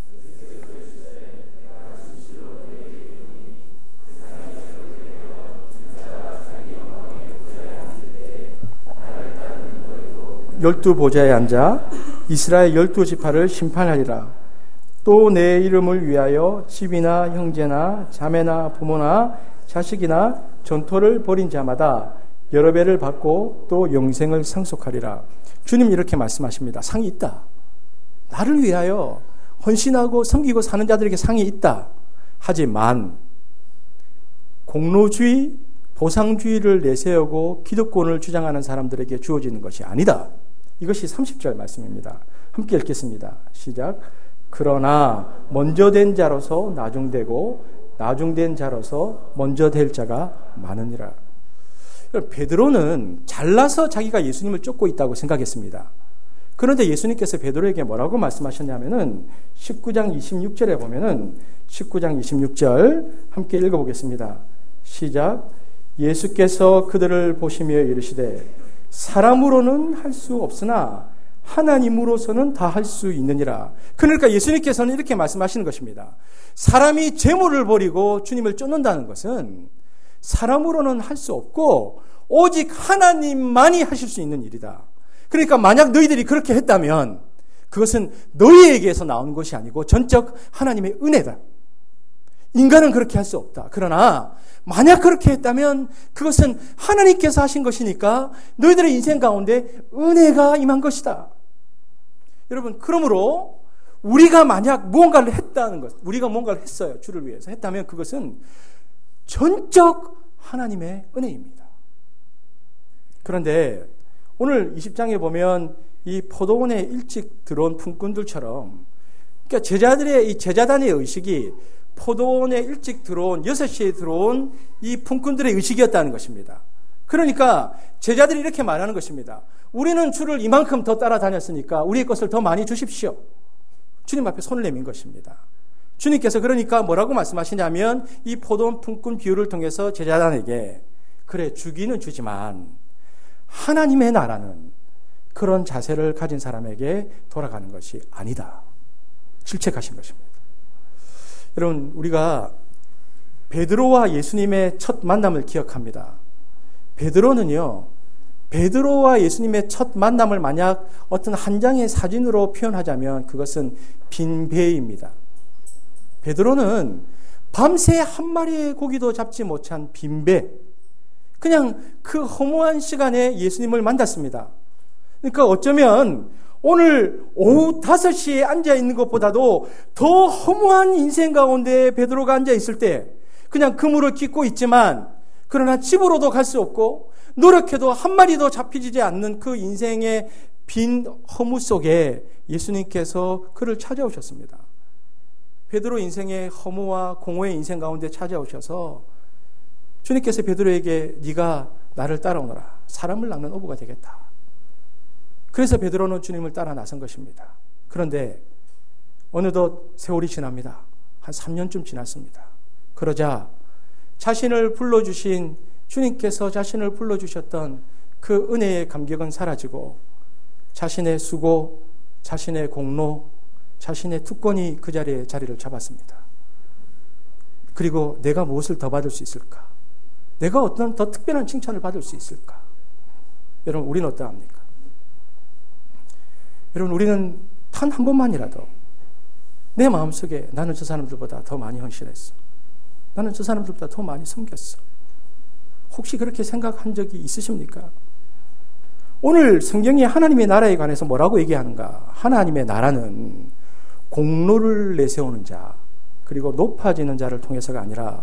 A: 열두 보좌에 앉아 이스라엘 열두 지파를 심판하리라. 또 내 이름을 위하여 집이나 형제나 자매나 부모나 자식이나 전토를 벌인 자마다 여러 배를 받고 또 영생을 상속하리라. 주님 이렇게 말씀하십니다. 상이 있다. 나를 위하여 헌신하고 섬기고 사는 자들에게 상이 있다. 하지만 공로주의, 보상주의를 내세우고 기득권을 주장하는 사람들에게 주어지는 것이 아니다. 이것이 삼십 절 말씀입니다. 함께 읽겠습니다. 시작. 그러나 먼저 된 자로서 나중되고 나중된 자로서 먼저 될 자가 많으니라. 베드로는 잘나서 자기가 예수님을 쫓고 있다고 생각했습니다. 그런데 예수님께서 베드로에게 뭐라고 말씀하셨냐면은 십구 장 이십육 절에 보면은 십구 장 이십육 절 함께 읽어보겠습니다. 시작. 예수께서 그들을 보시며 이르시되 사람으로는 할 수 없으나 하나님으로서는 다 할 수 있느니라. 그러니까 예수님께서는 이렇게 말씀하시는 것입니다. 사람이 재물을 버리고 주님을 쫓는다는 것은 사람으로는 할 수 없고 오직 하나님만이 하실 수 있는 일이다. 그러니까 만약 너희들이 그렇게 했다면 그것은 너희에게서 나온 것이 아니고 전적 하나님의 은혜다. 인간은 그렇게 할 수 없다. 그러나 만약 그렇게 했다면 그것은 하나님께서 하신 것이니까 너희들의 인생 가운데 은혜가 임한 것이다. 여러분, 그러므로 우리가 만약 무언가를 했다는 것, 우리가 뭔가를 했어요. 주를 위해서 했다면 그것은 전적 하나님의 은혜입니다. 그런데 오늘 이십 장에 보면 이 포도원에 일찍 들어온 품꾼들처럼, 그러니까 제자들의 이 제자단의 의식이 포도원에 일찍 들어온 여섯 시에 들어온 이 품꾼들의 의식이었다는 것입니다. 그러니까 제자들이 이렇게 말하는 것입니다. 우리는 주를 이만큼 더 따라다녔으니까 우리의 것을 더 많이 주십시오. 주님 앞에 손을 내민 것입니다. 주님께서 그러니까 뭐라고 말씀하시냐면 이 포도원 품꾼 비유를 통해서 제자단에게 그래 주기는 주지만 하나님의 나라는 그런 자세를 가진 사람에게 돌아가는 것이 아니다. 질책하신 것입니다. 여러분, 우리가 베드로와 예수님의 첫 만남을 기억합니다. 베드로는요, 베드로와 예수님의 첫 만남을 만약 어떤 한 장의 사진으로 표현하자면 그것은 빈 배입니다. 베드로는 밤새 한 마리의 고기도 잡지 못한 빈 배, 그냥 그 허무한 시간에 예수님을 만났습니다. 그러니까 어쩌면 오늘 오후 다섯 시에 앉아있는 것보다도 더 허무한 인생 가운데 베드로가 앉아있을 때 그냥 그물을 깃고 있지만 그러나 집으로도 갈 수 없고 노력해도 한 마리도 잡히지 않는 그 인생의 빈 허무 속에 예수님께서 그를 찾아오셨습니다. 베드로 인생의 허무와 공허의 인생 가운데 찾아오셔서 주님께서 베드로에게 네가 나를 따라오너라. 사람을 낚는 어부가 되겠다. 그래서 베드로는 주님을 따라 나선 것입니다. 그런데 어느덧 세월이 지납니다. 한 삼 년쯤 지났습니다. 그러자 자신을 불러주신 주님께서 자신을 불러주셨던 그 은혜의 감격은 사라지고 자신의 수고, 자신의 공로, 자신의 특권이 그 자리에 자리를 잡았습니다. 그리고 내가 무엇을 더 받을 수 있을까? 내가 어떤 더 특별한 칭찬을 받을 수 있을까? 여러분, 우리는 어떠합니까? 여러분, 우리는 단 한 번만이라도 내 마음속에 나는 저 사람들보다 더 많이 헌신했어. 나는 저 사람들보다 더 많이 섬겼어. 혹시 그렇게 생각한 적이 있으십니까? 오늘 성경이 하나님의 나라에 관해서 뭐라고 얘기하는가? 하나님의 나라는 공로를 내세우는 자, 그리고 높아지는 자를 통해서가 아니라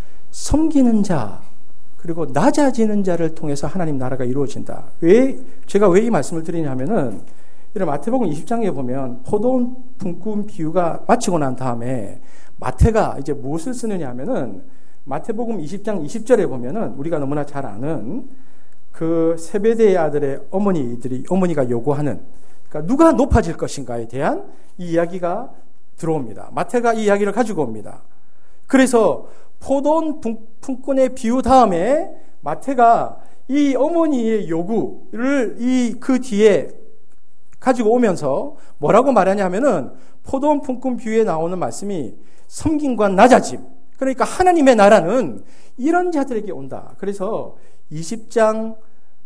A: 섬기는 자, 그리고 낮아지는 자를 통해서 하나님 나라가 이루어진다. 왜, 제가 왜 이 말씀을 드리냐면은, 이런 마태복음 이십 장에 보면 포도원 품꾼 비유가 마치고 난 다음에 마태가 이제 무엇을 쓰느냐 하면은 마태복음 이십 장 이십 절에 보면은 우리가 너무나 잘 아는 그 세베대의 아들의 어머니들이, 어머니가 요구하는, 그러니까 누가 높아질 것인가에 대한 이 이야기가 들어옵니다. 마태가 이 이야기를 가지고 옵니다. 그래서 포도원 품꾼의 비유 다음에 마태가 이 어머니의 요구를 이 그 뒤에 가지고 오면서 뭐라고 말하냐면은 포도원 품꾼 비유에 나오는 말씀이 섬김과 낮아짐, 그러니까 하나님의 나라는 이런 자들에게 온다. 그래서 이십 장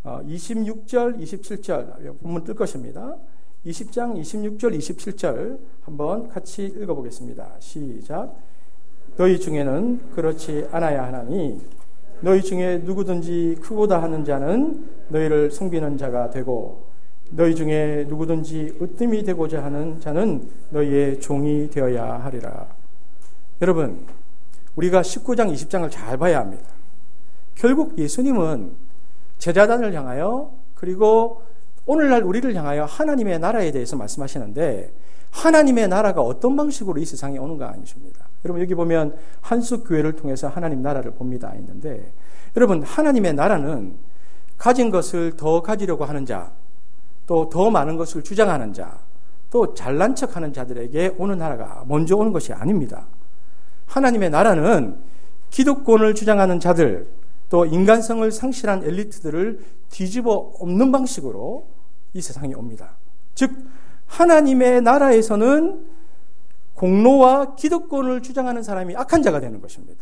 A: 이십육 절, 이십칠 절 본문 뜰 것입니다. 이십 장 이십육 절, 이십칠 절 한번 같이 읽어보겠습니다. 시작. 너희 중에는 그렇지 않아야 하나니 너희 중에 누구든지 크고다 하는 자는 너희를 섬기는 자가 되고 너희 중에 누구든지 으뜸이 되고자 하는 자는 너희의 종이 되어야 하리라. 여러분, 우리가 십구 장, 이십 장을 잘 봐야 합니다. 결국 예수님은 제자단을 향하여 그리고 오늘날 우리를 향하여 하나님의 나라에 대해서 말씀하시는데 하나님의 나라가 어떤 방식으로 이 세상에 오는가 아니십니다. 여러분, 여기 보면 한숙교회를 통해서 하나님 나라를 봅니다 있는데, 여러분, 하나님의 나라는 가진 것을 더 가지려고 하는 자, 또 더 많은 것을 주장하는 자, 또 잘난 척하는 자들에게 오는 나라가 먼저 오는 것이 아닙니다. 하나님의 나라는 기득권을 주장하는 자들, 또 인간성을 상실한 엘리트들을 뒤집어 엎는 방식으로 이 세상에 옵니다. 즉 하나님의 나라에서는 공로와 기득권을 주장하는 사람이 악한 자가 되는 것입니다.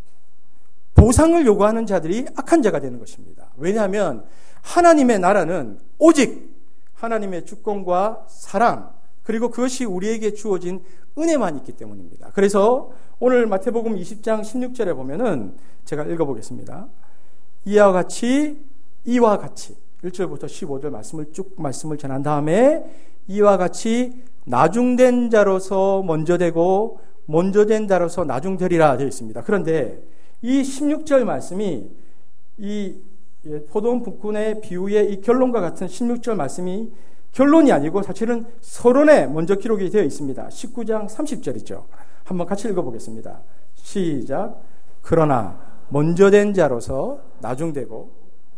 A: 보상을 요구하는 자들이 악한 자가 되는 것입니다. 왜냐하면 하나님의 나라는 오직 하나님의 주권과 사랑, 그리고 그것이 우리에게 주어진 은혜만 있기 때문입니다. 그래서 오늘 마태복음 이십 장 십육 절에 보면은 제가 읽어보겠습니다. 이와 같이 이와 같이 일 절부터 십오 절 말씀을 쭉 말씀을 전한 다음에 이와 같이 나중된 자로서 먼저 되고 먼저 된 자로서 나중되리라 되어 있습니다. 그런데 이 십육 절 말씀이 이 포도원 북군의 비유의 이 결론과 같은 십육 절 말씀이 결론이 아니고 사실은 서론에 먼저 기록이 되어 있습니다. 십구 장 삼십 절이죠. 한번 같이 읽어보겠습니다. 시작. 그러나 먼저 된 자로서 나중되고,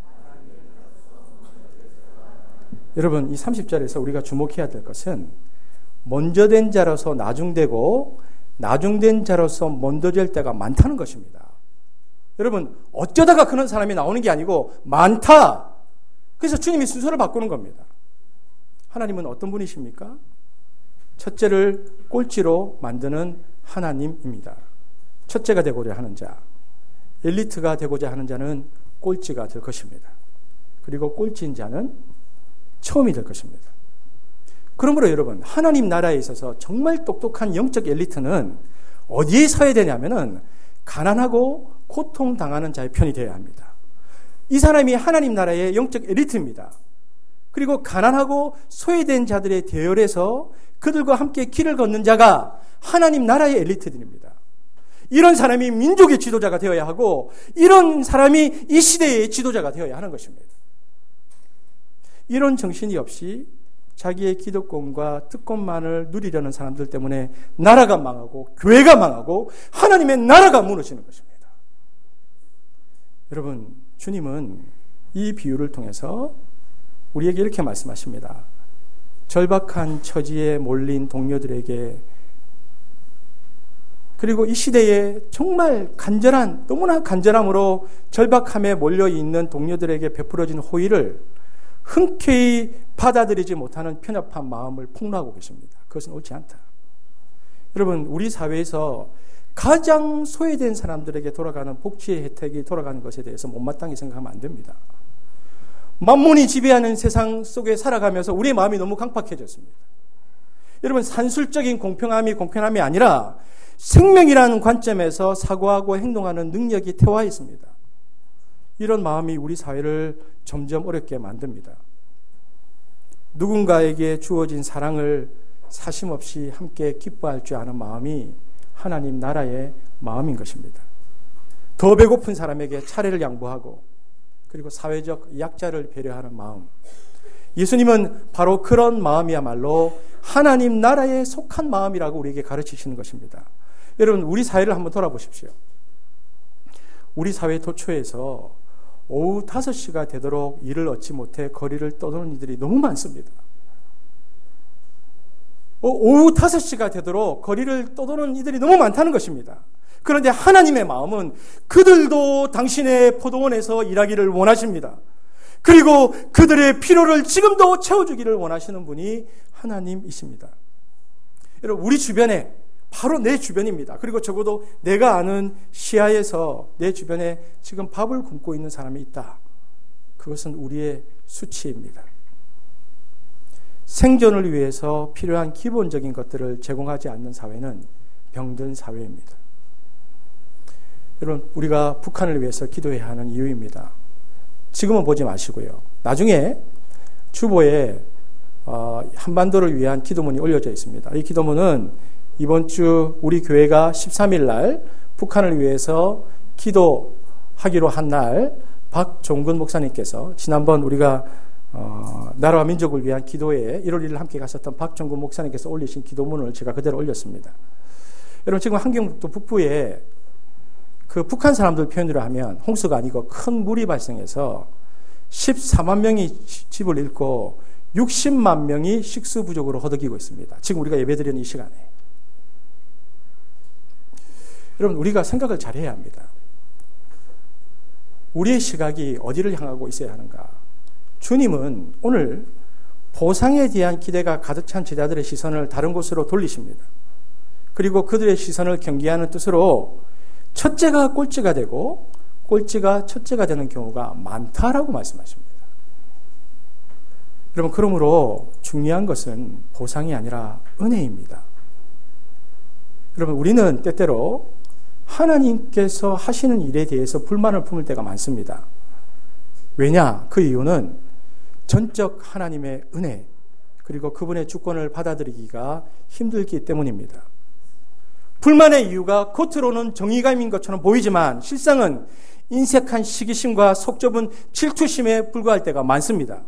A: 여러분 이 삼십 절에서 우리가 주목해야 될 것은 먼저 된 자로서 나중되고 나중된 자로서 먼저 될 때가 많다는 것입니다. 여러분 어쩌다가 그런 사람이 나오는 게 아니고 많다. 그래서 주님이 순서를 바꾸는 겁니다. 하나님은 어떤 분이십니까? 첫째를 꼴찌로 만드는 하나님입니다. 첫째가 되고자 하는 자, 엘리트가 되고자 하는 자는 꼴찌가 될 것입니다. 그리고 꼴찌인 자는 처음이 될 것입니다. 그러므로 여러분, 하나님 나라에 있어서 정말 똑똑한 영적 엘리트는 어디에 서야 되냐면은 가난하고 고통당하는 자의 편이 되어야 합니다. 이 사람이 하나님 나라의 영적 엘리트입니다. 그리고 가난하고 소외된 자들의 대열에서 그들과 함께 길을 걷는 자가 하나님 나라의 엘리트들입니다. 이런 사람이 민족의 지도자가 되어야 하고 이런 사람이 이 시대의 지도자가 되어야 하는 것입니다. 이런 정신이 없이 자기의 기득권과 특권만을 누리려는 사람들 때문에 나라가 망하고 교회가 망하고 하나님의 나라가 무너지는 것입니다. 여러분, 주님은 이 비유를 통해서 우리에게 이렇게 말씀하십니다. 절박한 처지에 몰린 동료들에게, 그리고 이 시대에 정말 간절한, 너무나 간절함으로 절박함에 몰려있는 동료들에게 베풀어진 호의를 흔쾌히 받아들이지 못하는 편협한 마음을 폭로하고 계십니다. 그것은 옳지 않다. 여러분, 우리 사회에서 가장 소외된 사람들에게 돌아가는 복지의 혜택이 돌아가는 것에 대해서 못마땅히 생각하면 안 됩니다. 만몬이 지배하는 세상 속에 살아가면서 우리의 마음이 너무 강팍해졌습니다. 여러분, 산술적인 공평함이 공평함이 아니라 생명이라는 관점에서 사고하고 행동하는 능력이 퇴화해 있습니다. 이런 마음이 우리 사회를 점점 어렵게 만듭니다. 누군가에게 주어진 사랑을 사심없이 함께 기뻐할 줄 아는 마음이 하나님 나라의 마음인 것입니다. 더 배고픈 사람에게 차례를 양보하고 그리고 사회적 약자를 배려하는 마음. 예수님은 바로 그런 마음이야말로 하나님 나라에 속한 마음이라고 우리에게 가르치시는 것입니다. 여러분, 우리 사회를 한번 돌아보십시오. 우리 사회 도처에서 오후 다섯 시가 되도록 일을 얻지 못해 거리를 떠도는 이들이 너무 많습니다. 오후 다섯 시가 되도록 거리를 떠도는 이들이 너무 많다는 것입니다. 그런데 하나님의 마음은 그들도 당신의 포도원에서 일하기를 원하십니다. 그리고 그들의 필요를 지금도 채워주기를 원하시는 분이 하나님이십니다. 여러분, 우리 주변에, 바로 내 주변입니다. 그리고 적어도 내가 아는 시야에서 내 주변에 지금 밥을 굶고 있는 사람이 있다. 그것은 우리의 수치입니다. 생존을 위해서 필요한 기본적인 것들을 제공하지 않는 사회는 병든 사회입니다. 여러분, 우리가 북한을 위해서 기도해야 하는 이유입니다. 지금은 보지 마시고요. 나중에 주보에 어, 한반도를 위한 기도문이 올려져 있습니다. 이 기도문은 이번 주 우리 교회가 십삼 일 날 북한을 위해서 기도하기로 한 날 박종근 목사님께서, 지난번 우리가 어, 나라와 민족을 위한 기도회에 일월 일 일 함께 갔었던 박종근 목사님께서 올리신 기도문을 제가 그대로 올렸습니다. 여러분, 지금 함경북도 북부에 그 북한 사람들 표현으로 하면 홍수가 아니고 큰 물이 발생해서 십사만 명이 집을 잃고 육십만 명이 식수 부족으로 허덕이고 있습니다. 지금 우리가 예배드리는 이 시간에. 여러분, 우리가 생각을 잘해야 합니다. 우리의 시각이 어디를 향하고 있어야 하는가? 주님은 오늘 보상에 대한 기대가 가득 찬 제자들의 시선을 다른 곳으로 돌리십니다. 그리고 그들의 시선을 경계하는 뜻으로 첫째가 꼴찌가 되고 꼴찌가 첫째가 되는 경우가 많다라고 말씀하십니다. 여러분, 그러므로 중요한 것은 보상이 아니라 은혜입니다. 여러분, 우리는 때때로 하나님께서 하시는 일에 대해서 불만을 품을 때가 많습니다. 왜냐? 그 이유는 전적 하나님의 은혜, 그리고 그분의 주권을 받아들이기가 힘들기 때문입니다. 불만의 이유가 겉으로는 정의감인 것처럼 보이지만 실상은 인색한 시기심과 속 좁은 질투심에 불과할 때가 많습니다.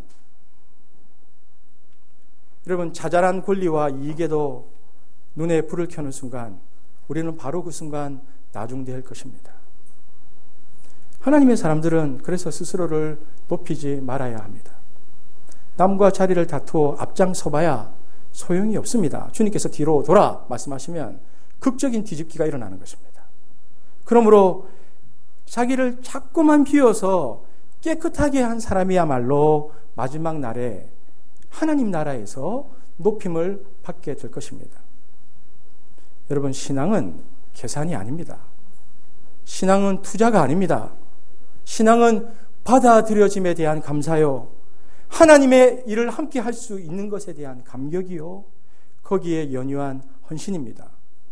A: 여러분, 자잘한 권리와 이익에도 눈에 불을 켜는 순간 우리는 바로 그 순간 나중될 것입니다. 하나님의 사람들은 그래서 스스로를 높이지 말아야 합니다. 남과 자리를 다투어 앞장서봐야 소용이 없습니다. 주님께서 뒤로 돌아 말씀하시면 극적인 뒤집기가 일어나는 것입니다. 그러므로 자기를 자꾸만 비워서 깨끗하게 한 사람이야말로 마지막 날에 하나님 나라에서 높임을 받게 될 것입니다. 여러분, 신앙은 계산이 아닙니다. 신앙은 투자가 아닙니다. 신앙은 받아들여짐에 대한 감사요, 하나님의 일을 함께 할 수 있는 것에 대한 감격이요, 거기에 연유한 헌신입니다.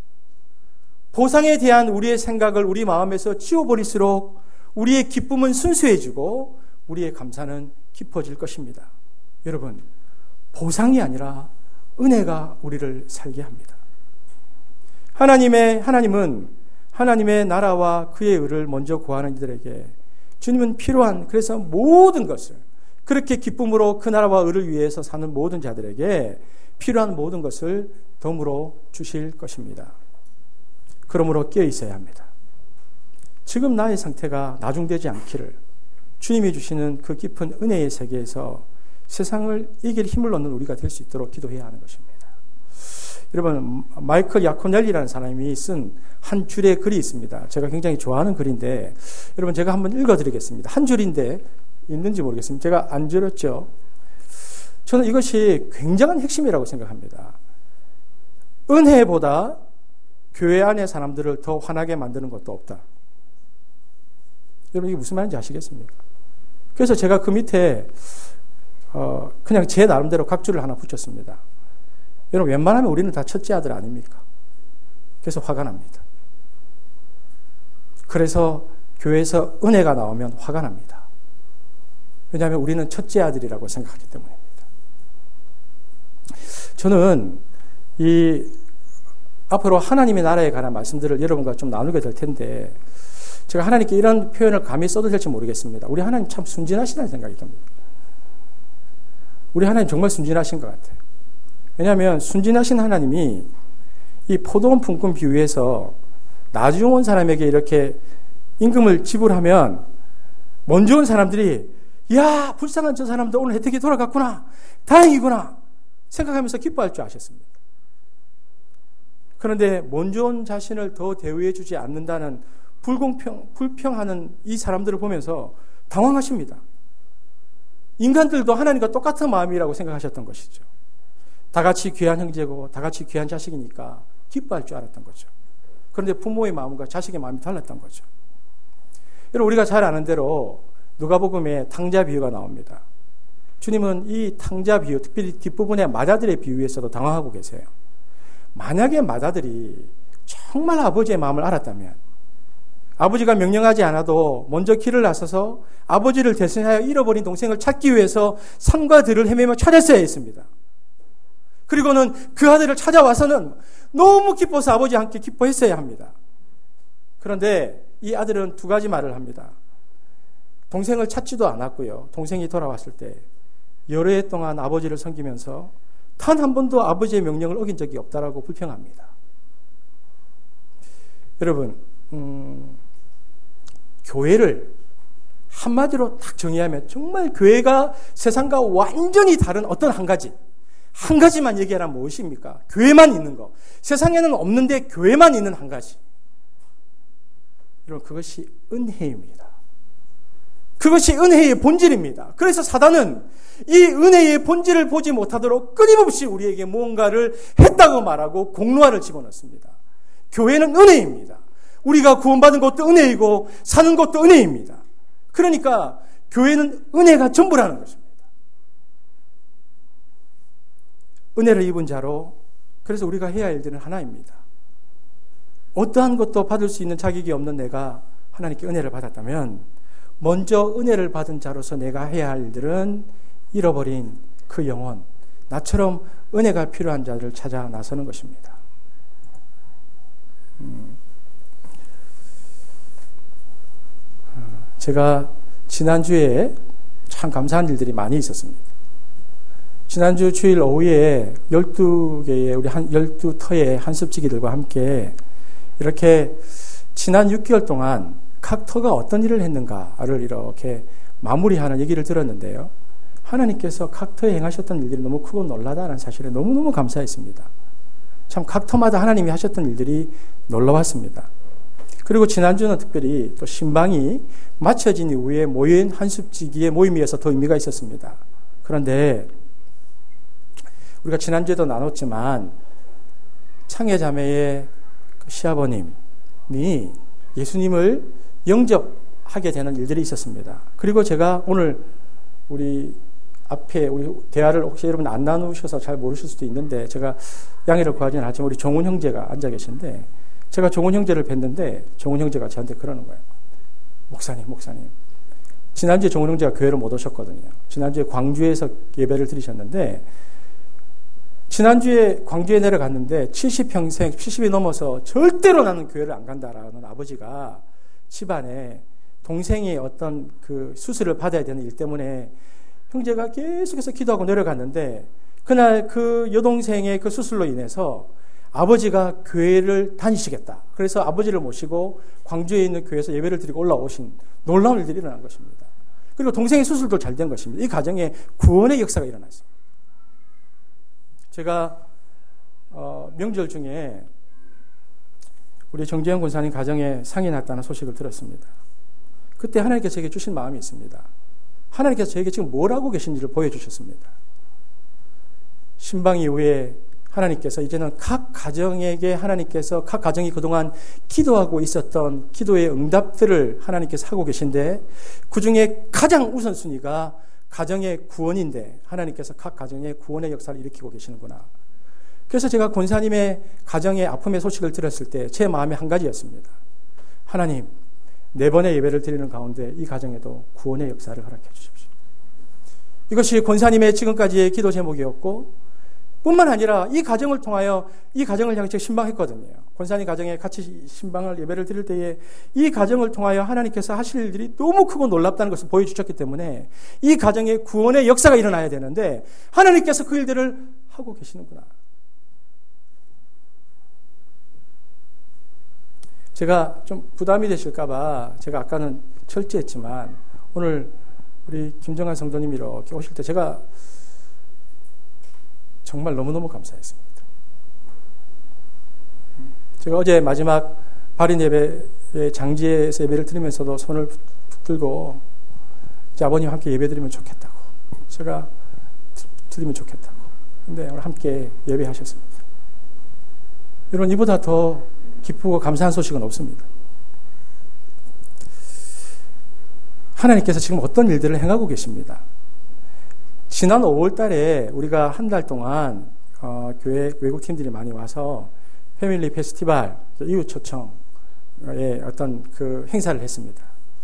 A: 보상에 대한 우리의 생각을 우리 마음에서 지워버릴수록 우리의 기쁨은 순수해지고 우리의 감사는 깊어질 것입니다. 여러분, 보상이 아니라 은혜가 우리를 살게 합니다. 하나님의, 하나님은 하나님의 나라와 그의 의를 먼저 구하는 이들에게 주님은 필요한, 그래서 모든 것을, 그렇게 기쁨으로 그 나라와 의를 위해서 사는 모든 자들에게 필요한 모든 것을 덤으로 주실 것입니다. 그러므로 깨어 있어야 합니다. 지금 나의 상태가 나중되지 않기를 주님이 주시는 그 깊은 은혜의 세계에서 세상을 이길 힘을 얻는 우리가 될 수 있도록 기도해야 하는 것입니다. 여러분, 마이클 야코넬리라는 사람이 쓴 한 줄의 글이 있습니다. 제가 굉장히 좋아하는 글인데 여러분, 제가 한번 읽어드리겠습니다. 한 줄인데 있는지 모르겠습니다. 제가 안 줄였죠. 저는 이것이 굉장한 핵심이라고 생각합니다. 은혜보다 교회 안의 사람들을 더 화나게 만드는 것도 없다. 여러분, 이게 무슨 말인지 아시겠습니까? 그래서 제가 그 밑에 어, 그냥 제 나름대로 각주를 하나 붙였습니다. 여러분, 웬만하면 우리는 다 첫째 아들 아닙니까? 그래서 화가 납니다. 그래서 교회에서 은혜가 나오면 화가 납니다. 왜냐하면 우리는 첫째 아들이라고 생각하기 때문입니다. 저는 이 앞으로 하나님의 나라에 관한 말씀들을 여러분과 좀 나누게 될 텐데 제가 하나님께 이런 표현을 감히 써도 될지 모르겠습니다. 우리 하나님 참 순진하시다는 생각이 듭니다. 우리 하나님 정말 순진하신 것 같아요. 왜냐하면 순진하신 하나님이 이 포도원 품꾼 비유에서 나중 온 사람에게 이렇게 임금을 지불하면 먼저 온 사람들이 야, 불쌍한 저 사람도 오늘 혜택이 돌아갔구나, 다행이구나 생각하면서 기뻐할 줄 아셨습니다. 그런데 먼저 온 자신을 더 대우해 주지 않는다는 불공평, 불평하는 이 사람들을 보면서 당황하십니다. 인간들도 하나님과 똑같은 마음이라고 생각하셨던 것이죠. 다 같이 귀한 형제고 다 같이 귀한 자식이니까 기뻐할 줄 알았던 거죠. 그런데 부모의 마음과 자식의 마음이 달랐던 거죠. 여러분, 우리가 잘 아는 대로 누가복음에 탕자 비유가 나옵니다. 주님은 이 탕자 비유, 특별히 뒷부분의 마다들의 비유에서도 당황하고 계세요. 만약에 마다들이 정말 아버지의 마음을 알았다면 아버지가 명령하지 않아도 먼저 길을 나서서 아버지를 대신하여 잃어버린 동생을 찾기 위해서 산과 들을 헤매며 찾았어야 했습니다. 그리고는 그 아들을 찾아와서는 너무 기뻐서 아버지와 함께 기뻐했어야 합니다. 그런데 이 아들은 두 가지 말을 합니다. 동생을 찾지도 않았고요. 동생이 돌아왔을 때 여러 해 동안 아버지를 섬기면서 단 한 번도 아버지의 명령을 어긴 적이 없다라고 불평합니다. 여러분, 음, 교회를 한마디로 딱 정의하면 정말 교회가 세상과 완전히 다른 어떤 한 가지, 한 가지만 얘기하라면 무엇입니까? 교회만 있는 거. 세상에는 없는데 교회만 있는 한 가지. 여러분, 그것이 은혜입니다. 그것이 은혜의 본질입니다. 그래서 사단은 이 은혜의 본질을 보지 못하도록 끊임없이 우리에게 무언가를 했다고 말하고 공로화를 집어넣습니다. 교회는 은혜입니다. 우리가 구원받은 것도 은혜이고 사는 것도 은혜입니다. 그러니까 교회는 은혜가 전부라는 것입니다. 은혜를 입은 자로, 그래서 우리가 해야 할 일들은 하나입니다. 어떠한 것도 받을 수 있는 자격이 없는 내가 하나님께 은혜를 받았다면 먼저 은혜를 받은 자로서 내가 해야 할 일들은 잃어버린 그 영혼, 나처럼 은혜가 필요한 자들을 찾아 나서는 것입니다. 음. 제가 지난주에 참 감사한 일들이 많이 있었습니다. 지난주 주일 오후에 열두 개의 우리 한 열두 터의 한습지기들과 함께 이렇게 지난 육 개월 동안 각 터가 어떤 일을 했는가를 이렇게 마무리하는 얘기를 들었는데요. 하나님께서 각 터에 행하셨던 일들이 너무 크고 놀라다는 사실에 너무너무 감사했습니다. 참 각 터마다 하나님이 하셨던 일들이 놀라웠습니다. 그리고 지난주는 특별히 또 신방이 마쳐진 이후에 모인 한습지기의 모임이어서 더 의미가 있었습니다. 그런데 우리가 지난주에도 나눴지만 창회자매의 시아버님이 예수님을 영접하게 되는 일들이 있었습니다. 그리고 제가 오늘 우리 앞에 우리 대화를 혹시 여러분 안 나누셔서 잘 모르실 수도 있는데 제가 양해를 구하지는 않지만 우리 종훈 형제가 앉아 계신데 제가 종훈 형제를 뵀는데 종훈 형제가 저한테 그러는 거예요. 목사님, 목사님. 지난주에 종훈 형제가 교회를 못 오셨거든요. 지난주에 광주에서 예배를 드리셨는데 지난주에 광주에 내려갔는데 칠십 평생, 칠십이 넘어서 절대로 나는 교회를 안 간다라는 아버지가 집안에 동생이 어떤 그 수술을 받아야 되는 일 때문에 형제가 계속해서 기도하고 내려갔는데 그날 그 여동생의 그 수술로 인해서 아버지가 교회를 다니시겠다. 그래서 아버지를 모시고 광주에 있는 교회에서 예배를 드리고 올라오신 놀라운 일들이 일어난 것입니다. 그리고 동생의 수술도 잘 된 것입니다. 이 가정에 구원의 역사가 일어났습니다. 제가 어, 명절 중에 우리 정재영 권사님 가정에 상이 났다는 소식을 들었습니다. 그때 하나님께서 저에게 주신 마음이 있습니다. 하나님께서 저에게 지금 뭘 하고 계신지를 보여주셨습니다. 신방 이후에 하나님께서 이제는 각 가정에게 하나님께서 각 가정이 그동안 기도하고 있었던 기도의 응답들을 하나님께서 하고 계신데 그 중에 가장 우선순위가 가정의 구원인데 하나님께서 각 가정의 구원의 역사를 일으키고 계시는구나. 그래서 제가 권사님의 가정의 아픔의 소식을 들었을 때 제 마음이 한 가지였습니다. 하나님, 네 번의 예배를 드리는 가운데 이 가정에도 구원의 역사를 허락해 주십시오. 이것이 권사님의 지금까지의 기도 제목이었고 뿐만 아니라 이 가정을 통하여 이 가정을 향해 제가 신방했거든요. 권사님 가정에 같이 신방을 예배를 드릴 때에 이 가정을 통하여 하나님께서 하실 일들이 너무 크고 놀랍다는 것을 보여주셨기 때문에 이 가정에 구원의 역사가 일어나야 되는데 하나님께서 그 일들을 하고 계시는구나. 제가 좀 부담이 되실까봐 제가 아까는 철저했지만 오늘 우리 김정환 성도님이 이렇게 오실 때 제가 정말 너무너무 감사했습니다. 제가 어제 마지막 발인 예배의 장지에서 예배를 드리면서도 손을 붙들고 이제 아버님 함께 예배 드리면 좋겠다고 제가 드리면 좋겠다고 근데 오늘 함께 예배하셨습니다. 여러분 이보다 더 기쁘고 감사한 소식은 없습니다. 하나님께서 지금 어떤 일들을 행하고 계십니다. 지난 오월 달에 우리가 한 달 동안 어, 교회 외국 팀들이 많이 와서 패밀리 페스티벌 이웃 초청의 어떤 그 행사를 했습니다.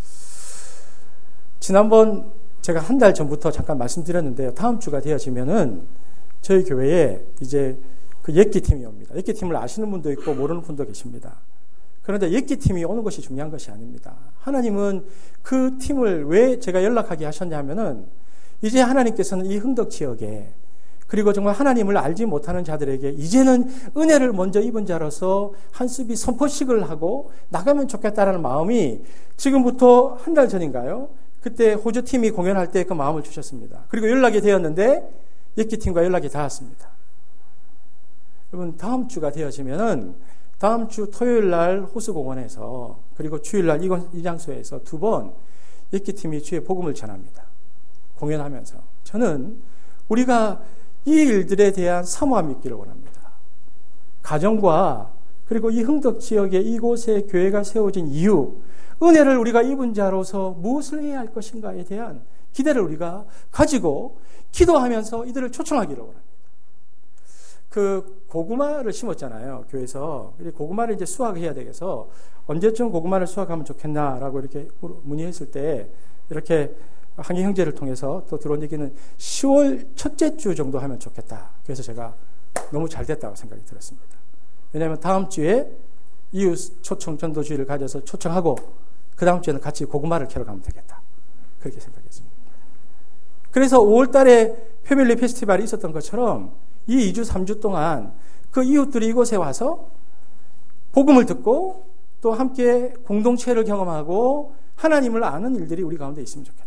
A: 지난번 제가 한 달 전부터 잠깐 말씀드렸는데요. 다음 주가 되어지면은 저희 교회에 이제 그 예끼 팀이 옵니다. 예끼 팀을 아시는 분도 있고 모르는 분도 계십니다. 그런데 예끼 팀이 오는 것이 중요한 것이 아닙니다. 하나님은 그 팀을 왜 제가 연락하게 하셨냐 하면은 이제 하나님께서는 이 흥덕 지역에 그리고 정말 하나님을 알지 못하는 자들에게 이제는 은혜를 먼저 입은 자로서 한습이 선포식을 하고 나가면 좋겠다라는 마음이 지금부터 한 달 전인가요? 그때 호주팀이 공연할 때 그 마음을 주셨습니다. 그리고 연락이 되었는데 예끼팀과 연락이 닿았습니다. 여러분 다음 주가 되어지면은 다음 주 토요일 날 호수공원에서 그리고 주일 날 이 장소에서 두 번 예끼팀이 주의 복음을 전합니다. 공연하면서 저는 우리가 이 일들에 대한 사모함이 있기를 원합니다. 가정과 그리고 이 흥덕 지역에 이곳에 교회가 세워진 이유, 은혜를 우리가 입은 자로서 무엇을 해야 할 것인가에 대한 기대를 우리가 가지고 기도하면서 이들을 초청하기를 원합니다. 그 고구마를 심었잖아요. 교회에서. 고구마를 이제 수확해야 되겠어. 언제쯤 고구마를 수확하면 좋겠나라고 이렇게 문의했을 때 이렇게 한기 형제를 통해서 또 들어온 얘기는 시월 첫째 주 정도 하면 좋겠다. 그래서 제가 너무 잘 됐다고 생각이 들었습니다. 왜냐하면 다음 주에 이웃 초청 전도주의를 가져서 초청하고 그 다음 주에는 같이 고구마를 캐러 가면 되겠다. 그렇게 생각했습니다. 그래서 오월 달에 패밀리 페스티벌이 있었던 것처럼 이 이 주, 삼 주 동안 그 이웃들이 이곳에 와서 복음을 듣고 또 함께 공동체를 경험하고 하나님을 아는 일들이 우리 가운데 있으면 좋겠다.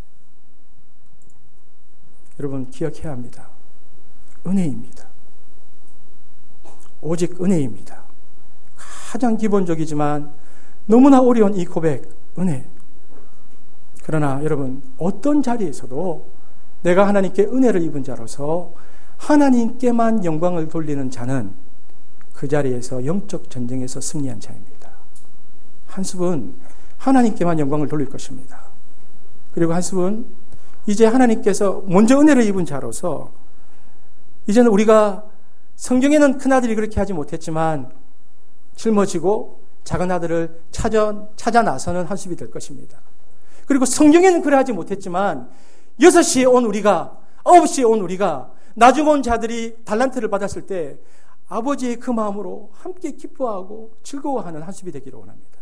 A: 여러분 기억해야 합니다. 은혜입니다. 오직 은혜입니다. 가장 기본적이지만 너무나 어려운 이 고백, 은혜. 그러나 여러분 어떤 자리에서도 내가 하나님께 은혜를 입은 자로서 하나님께만 영광을 돌리는 자는 그 자리에서 영적 전쟁에서 승리한 자입니다. 한숲은 하나님께만 영광을 돌릴 것입니다. 그리고 한숲은 이제 하나님께서 먼저 은혜를 입은 자로서 이제는 우리가 성경에는 큰아들이 그렇게 하지 못했지만 짊어지고 작은 아들을 찾아, 찾아 나서는 한숲이 될 것입니다. 그리고 성경에는 그래 하지 못했지만 여섯 시에 온 우리가, 아홉 시에 온 우리가 나중 온 자들이 달란트를 받았을 때 아버지의 그 마음으로 함께 기뻐하고 즐거워하는 한숲이 되기를 원합니다.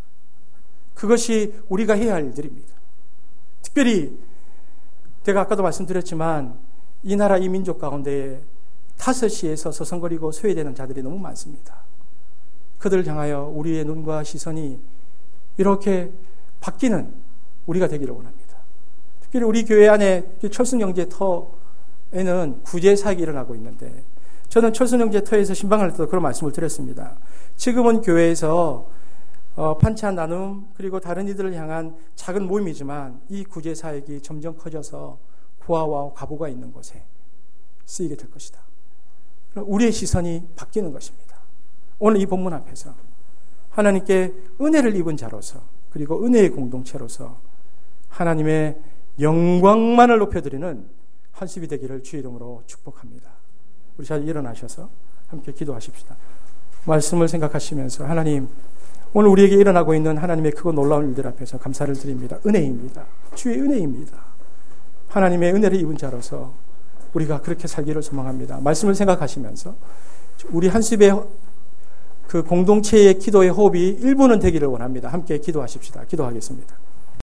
A: 그것이 우리가 해야 할 일들입니다. 특별히 제가 아까도 말씀드렸지만 이 나라 이 민족 가운데에 다섯 시에서 서성거리고 소외되는 자들이 너무 많습니다. 그들을 향하여 우리의 눈과 시선이 이렇게 바뀌는 우리가 되기를 원합니다. 특별히 우리 교회 안에 철순영제 터에는 구제 사역이 일어나고 있는데 저는 철순영제 터에서 신방할 때도 그런 말씀을 드렸습니다. 지금은 교회에서 어, 반찬 나눔 그리고 다른 이들을 향한 작은 모임이지만 이 구제 사역이 점점 커져서 고아와 과부가 있는 곳에 쓰이게 될 것이다. 우리의 시선이 바뀌는 것입니다. 오늘 이 본문 앞에서 하나님께 은혜를 입은 자로서 그리고 은혜의 공동체로서 하나님의 영광만을 높여드리는 한숲이 되기를 주의 이름으로 축복합니다. 우리 잘 일어나셔서 함께 기도하십시다. 말씀을 생각하시면서 하나님 오늘 우리에게 일어나고 있는 하나님의 크고 놀라운 일들 앞에서 감사를 드립니다. 은혜입니다. 주의 은혜입니다. 하나님의 은혜를 입은 자로서 우리가 그렇게 살기를 소망합니다. 말씀을 생각하시면서 우리 한숲의 그 공동체의 기도의 호흡이 일부는 되기를 원합니다. 함께 기도하십시다. 기도하겠습니다.